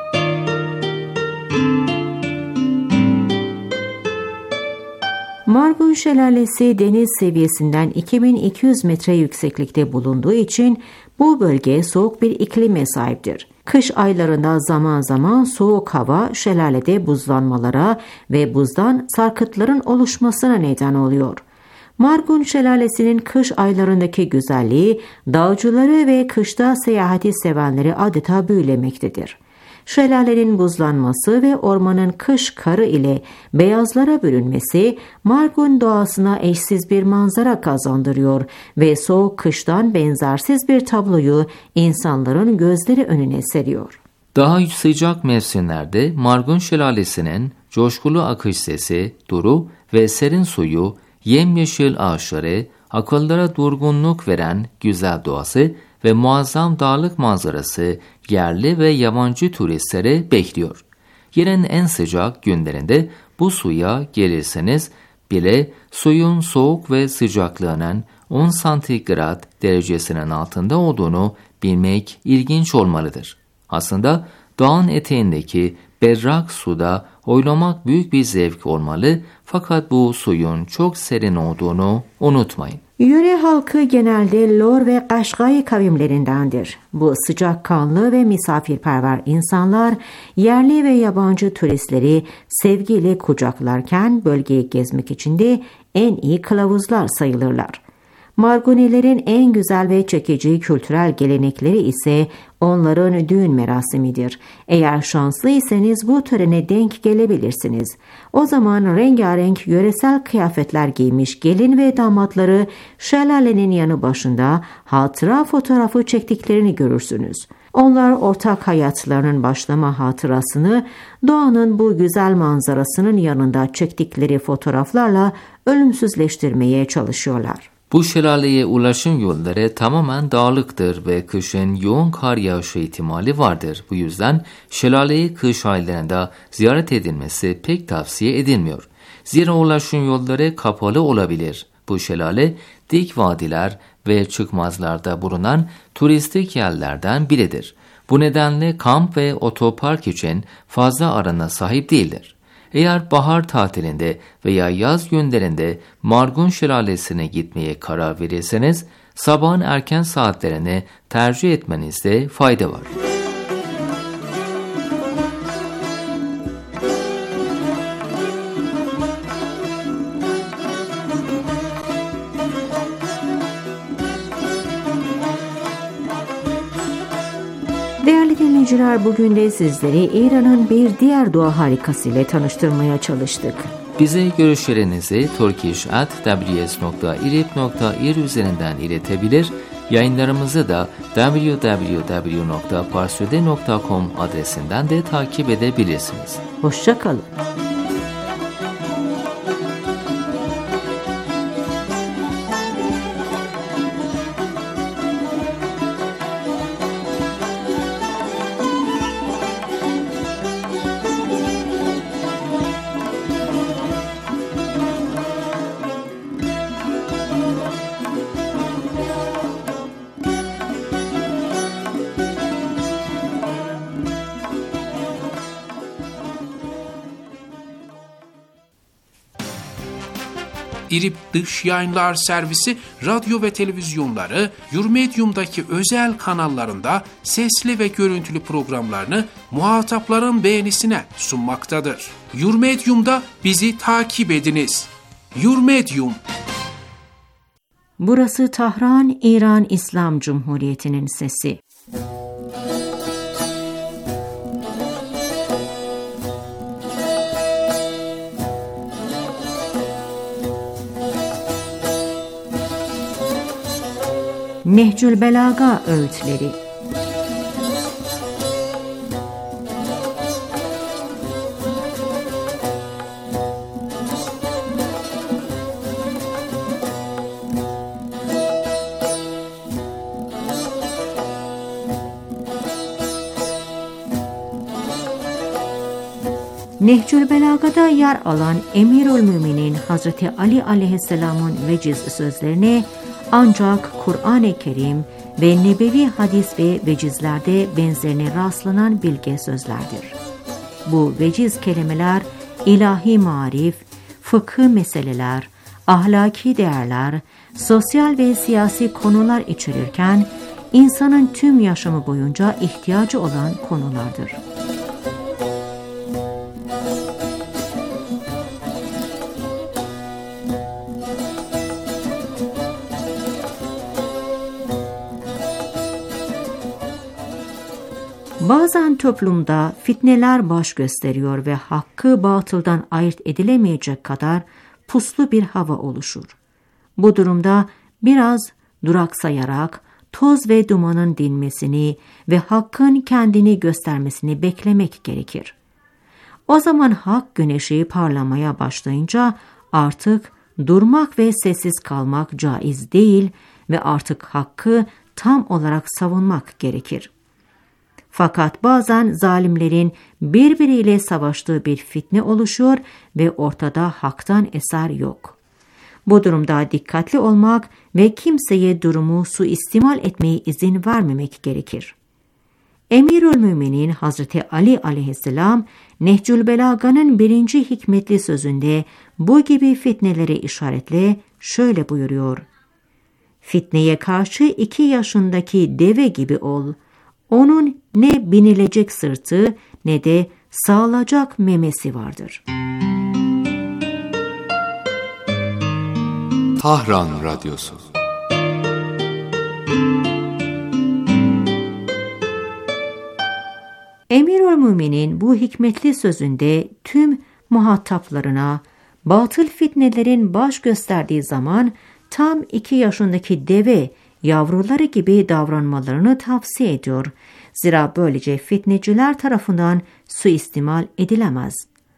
Margun Şelalesi deniz seviyesinden iki bin iki yüz metre yükseklikte bulunduğu için bu bölge soğuk bir iklime sahiptir. Kış aylarında zaman zaman soğuk hava şelalede buzlanmalara ve buzdan sarkıtların oluşmasına neden oluyor. Margun Şelalesi'nin kış aylarındaki güzelliği dağcıları ve kışta seyahati sevenleri adeta büyülemektedir. Şelalenin buzlanması ve ormanın kış karı ile beyazlara bürünmesi Margun doğasına eşsiz bir manzara kazandırıyor ve soğuk kıştan benzersiz bir tabloyu insanların gözleri önüne seriyor. Daha sıcak mevsimlerde Margun Şelalesi'nin coşkulu akış sesi, duru ve serin suyu, yemyeşil ağaçları, akıllara durgunluk veren güzel doğası ve muazzam dağlık manzarası yerli ve yabancı turistleri bekliyor. Yılın en sıcak günlerinde bu suya gelirseniz bile suyun soğuk ve sıcaklığının on santigrat derecesinin altında olduğunu bilmek ilginç olmalıdır. Aslında dağın eteğindeki berrak suda oynamak büyük bir zevk olmalı, fakat bu suyun çok serin olduğunu unutmayın. Yöre halkı genelde Lor ve Kaşgai kavimlerindendir. Bu sıcakkanlı ve misafirperver insanlar yerli ve yabancı turistleri sevgiyle kucaklarken bölgeyi gezmek için de en iyi kılavuzlar sayılırlar. Margunilerin en güzel ve çekici kültürel gelenekleri ise onların düğün merasimidir. Eğer şanslıysanız bu törene denk gelebilirsiniz. O zaman rengarenk yöresel kıyafetler giymiş gelin ve damatları şelalenin yanı başında hatıra fotoğrafı çektiklerini görürsünüz. Onlar ortak hayatlarının başlama hatırasını doğanın bu güzel manzarasının yanında çektikleri fotoğraflarla ölümsüzleştirmeye çalışıyorlar. Bu şelaleye ulaşım yolları tamamen dağlıktır ve kışın yoğun kar yağışı ihtimali vardır. Bu yüzden şelaleyi kış aylarında ziyaret edilmesi pek tavsiye edilmiyor. Zira ulaşım yolları kapalı olabilir. Bu şelale dik vadiler ve çıkmazlarda bulunan turistik yerlerden biridir. Bu nedenle kamp ve otopark için fazla alana sahip değildir. Eğer bahar tatilinde veya yaz günlerinde Margun Şelalesi'ne gitmeye karar verirseniz sabahın erken saatlerini tercih etmenizde fayda var. Değerli dinleyiciler, bugün de sizleri İran'ın bir diğer doğa harikası ile tanıştırmaya çalıştık. Bize görüşlerinizi turkish at w s nokta irib nokta ir üzerinden iletebilir, yayınlarımızı da w w w nokta parsude nokta com adresinden de takip edebilirsiniz. Hoşça kalın. İrib Dış Yayınlar Servisi radyo ve televizyonları Yurmedyum'daki özel kanallarında sesli ve görüntülü programlarını muhatapların beğenisine sunmaktadır. Yurmedyum'da bizi takip ediniz. Yurmedyum. Burası Tahran, İran İslam Cumhuriyeti'nin sesi. Nehcül Belaga öğütleri. Nehcül Belaga'da yer alan Emirülmüminin Hazreti Ali aleyhisselamın veciz sözlerine ancak Kur'an-ı Kerim ve nebevi hadis ve vecizlerde benzerine rastlanan bilge sözlerdir. Bu veciz kelimeler ilahi marif, fıkıh meseleler, ahlaki değerler, sosyal ve siyasi konular içerirken insanın tüm yaşamı boyunca ihtiyacı olan konulardır. Bazen toplumda fitneler baş gösteriyor ve hakkı batıldan ayırt edilemeyecek kadar puslu bir hava oluşur. Bu durumda biraz duraksayarak toz ve dumanın dinmesini ve hakkın kendini göstermesini beklemek gerekir. O zaman hak güneşi parlamaya başlayınca artık durmak ve sessiz kalmak caiz değil ve artık hakkı tam olarak savunmak gerekir. Fakat bazen zalimlerin birbiriyle savaştığı bir fitne oluşuyor ve ortada haktan eser yok. Bu durumda dikkatli olmak ve kimseye durumu suistimal etmeye izin vermemek gerekir. Emirülmüminin Hazreti Ali aleyhisselam Nehcül Belaga'nın birinci hikmetli sözünde bu gibi fitneleri işaretle şöyle buyuruyor: Fitneye karşı iki yaşındaki deve gibi ol. Onun ne binilecek sırtı ne de sağılacak memesi vardır. Tahran Radyosu. Emirülmüminin bu hikmetli sözünde tüm muhataplarına batıl fitnelerin baş gösterdiği zaman tam iki yaşındaki deve yavruları gibi davranmalarını tavsiye ediyor. Zira böylece fitneciler tarafından suistimal edilemez.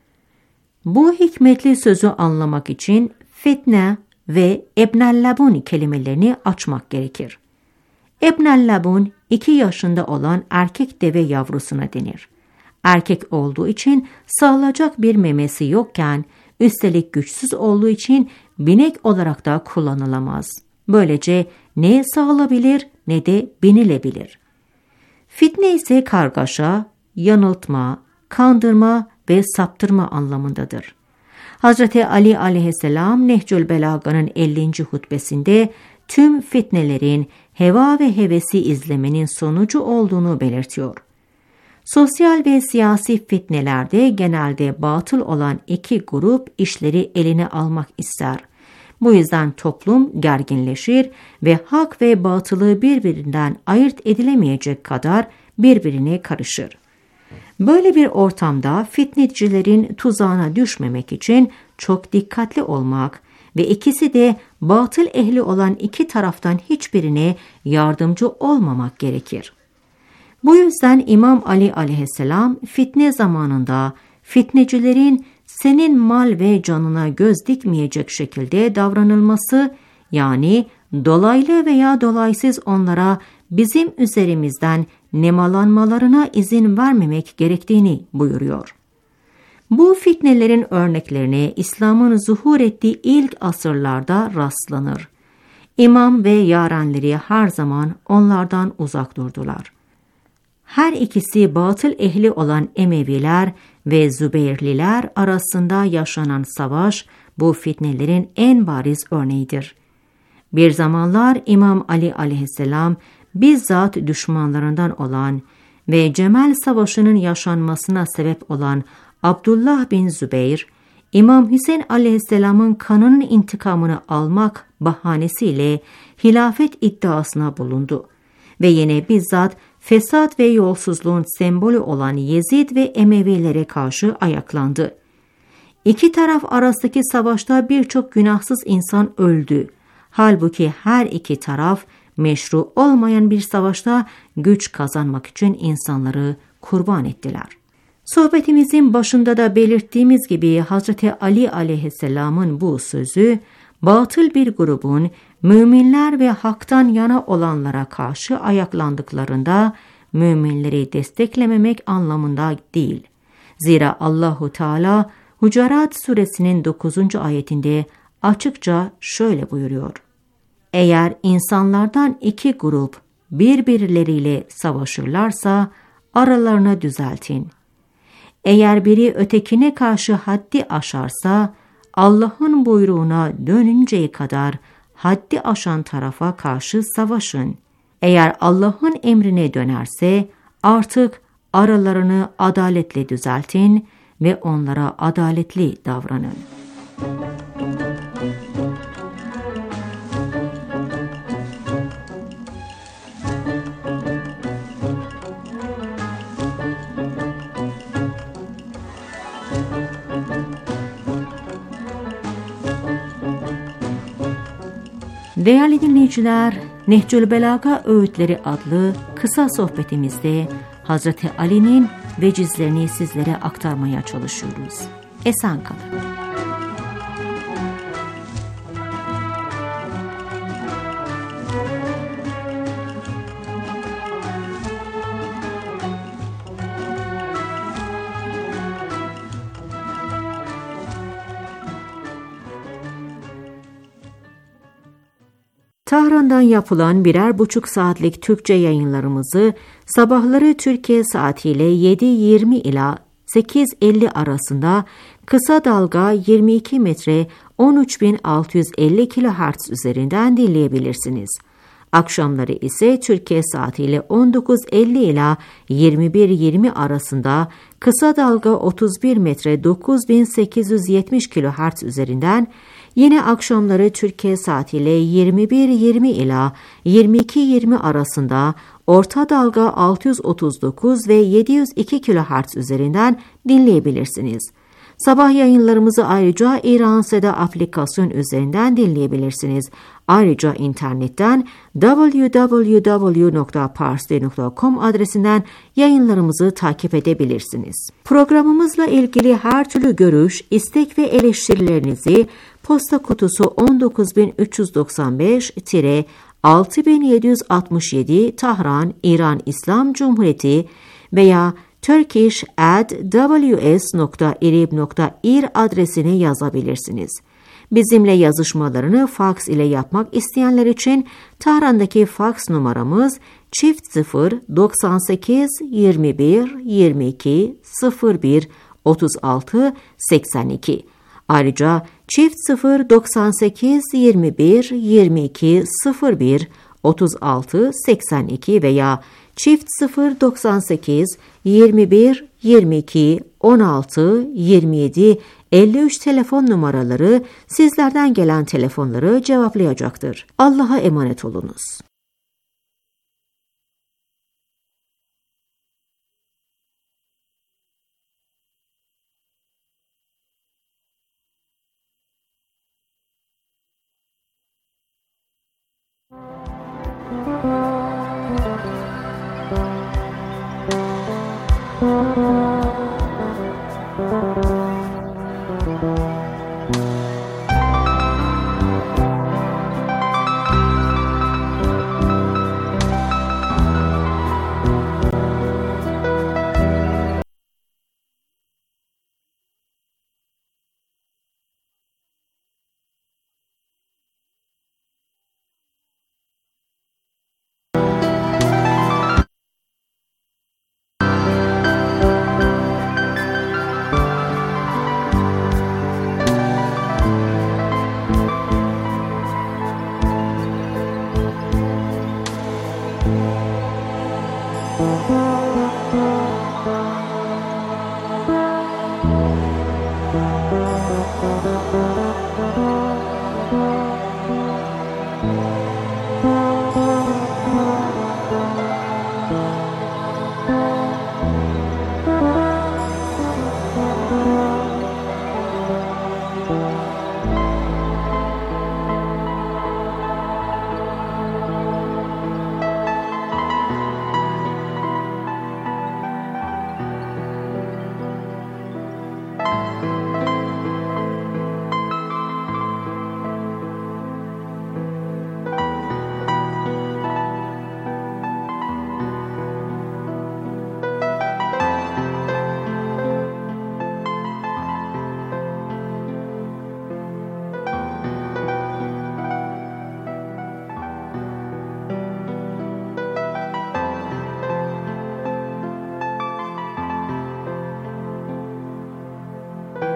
Bu hikmetli sözü anlamak için fitne ve ebnellabun kelimelerini açmak gerekir. Ebnellabun iki yaşında olan erkek deve yavrusuna denir. Erkek olduğu için sağlayacak bir memesi yokken, üstelik güçsüz olduğu için binek olarak da kullanılamaz. Böylece ne sağılabilir ne de binilebilir. Fitne ise kargaşa, yanıltma, kandırma ve saptırma anlamındadır. Hazreti Ali aleyhisselam Nehcül Belaga'nın ellinci hutbesinde tüm fitnelerin heva ve hevesi izlemenin sonucu olduğunu belirtiyor. Sosyal ve siyasi fitnelerde genelde batıl olan iki grup işleri eline almak ister. Bu yüzden toplum gerginleşir ve hak ve batılı birbirinden ayırt edilemeyecek kadar birbirine karışır. Böyle bir ortamda fitnecilerin tuzağına düşmemek için çok dikkatli olmak ve ikisi de batıl ehli olan iki taraftan hiçbirine yardımcı olmamak gerekir. Bu yüzden İmam Ali aleyhisselam fitne zamanında fitnecilerin senin mal ve canına göz dikmeyecek şekilde davranılması, yani dolaylı veya dolaysız onlara bizim üzerimizden nemalanmalarına izin vermemek gerektiğini buyuruyor. Bu fitnelerin örneklerine İslam'ın zuhur ettiği ilk asırlarda rastlanır. İmam ve yarenleri her zaman onlardan uzak durdular. Her ikisi batıl ehli olan Emeviler ve Zübeyirliler arasında yaşanan savaş bu fitnelerin en bariz örneğidir. Bir zamanlar İmam Ali aleyhisselam bizzat düşmanlarından olan ve Cemel Savaşı'nın yaşanmasına sebep olan Abdullah bin Zübeyir, İmam Hüseyin aleyhisselamın kanının intikamını almak bahanesiyle hilafet iddiasına bulundu ve yine bizzat fesat ve yolsuzluğun sembolü olan Yezid ve Emevilere karşı ayaklandı. İki taraf arasındaki savaşta birçok günahsız insan öldü. Halbuki her iki taraf meşru olmayan bir savaşta güç kazanmak için insanları kurban ettiler. Sohbetimizin başında da belirttiğimiz gibi Hazreti Ali aleyhisselamın bu sözü, batıl bir grubun müminler ve haktan yana olanlara karşı ayaklandıklarında müminleri desteklememek anlamında değil. Zira Allahu Teala Hucurat suresinin dokuzuncu ayetinde açıkça şöyle buyuruyor: Eğer insanlardan iki grup birbirleriyle savaşırlarsa aralarına düzeltin. Eğer biri ötekine karşı haddi aşarsa Allah'ın buyruğuna dönünceye kadar haddi aşan tarafa karşı savaşın. Eğer Allah'ın emrine dönerse artık aralarını adaletle düzeltin ve onlara adaletli davranın. Değerli dinleyiciler, Nehcül Belaga Öğütleri adlı kısa sohbetimizde Hazreti Ali'nin vecizlerini sizlere aktarmaya çalışıyoruz. Esen kalın. Tahran'dan yapılan birer buçuk saatlik Türkçe yayınlarımızı sabahları Türkiye saatiyle yedi yirmi ila sekiz elli arasında kısa dalga yirmi iki metre on üç bin altı yüz elli kilohertz üzerinden dinleyebilirsiniz. Akşamları ise Türkiye saatiyle on dokuz elli ila yirmi bir yirmi arasında kısa dalga otuz bir metre dokuz bin sekiz yüz yetmiş kilohertz üzerinden, yine akşamları Türkiye saatiyle yirmi bir yirmi ila yirmi iki yirmi arasında orta dalga altı yüz otuz dokuz ve yedi yüz iki kilohertz üzerinden dinleyebilirsiniz. Sabah yayınlarımızı ayrıca İran Seda aplikasyon üzerinden dinleyebilirsiniz. Ayrıca internetten double-u double-u double-u nokta parsi nokta com adresinden yayınlarımızı takip edebilirsiniz. Programımızla ilgili her türlü görüş, istek ve eleştirilerinizi posta kutusu on dokuz bin üç yüz doksan beş altı bin yedi yüz altmış yedi Tahran, İran İslam Cumhuriyeti veya turkish at w s nokta irib nokta ir adresine yazabilirsiniz. Bizimle yazışmalarını faks ile yapmak isteyenler için Tahran'daki faks numaramız çift sıfır doksan sekiz yirmi bir yirmi iki sıfır bir otuz altı seksen iki. Ayrıca çift sıfır doksan sekiz yirmi bir yirmi iki sıfır bir otuz altı seksen iki veya çift sıfır doksan sekiz yirmi bir yirmi iki on altı yirmi yedi elli üç telefon numaraları sizlerden gelen telefonları cevaplayacaktır. Allah'a emanet olunuz.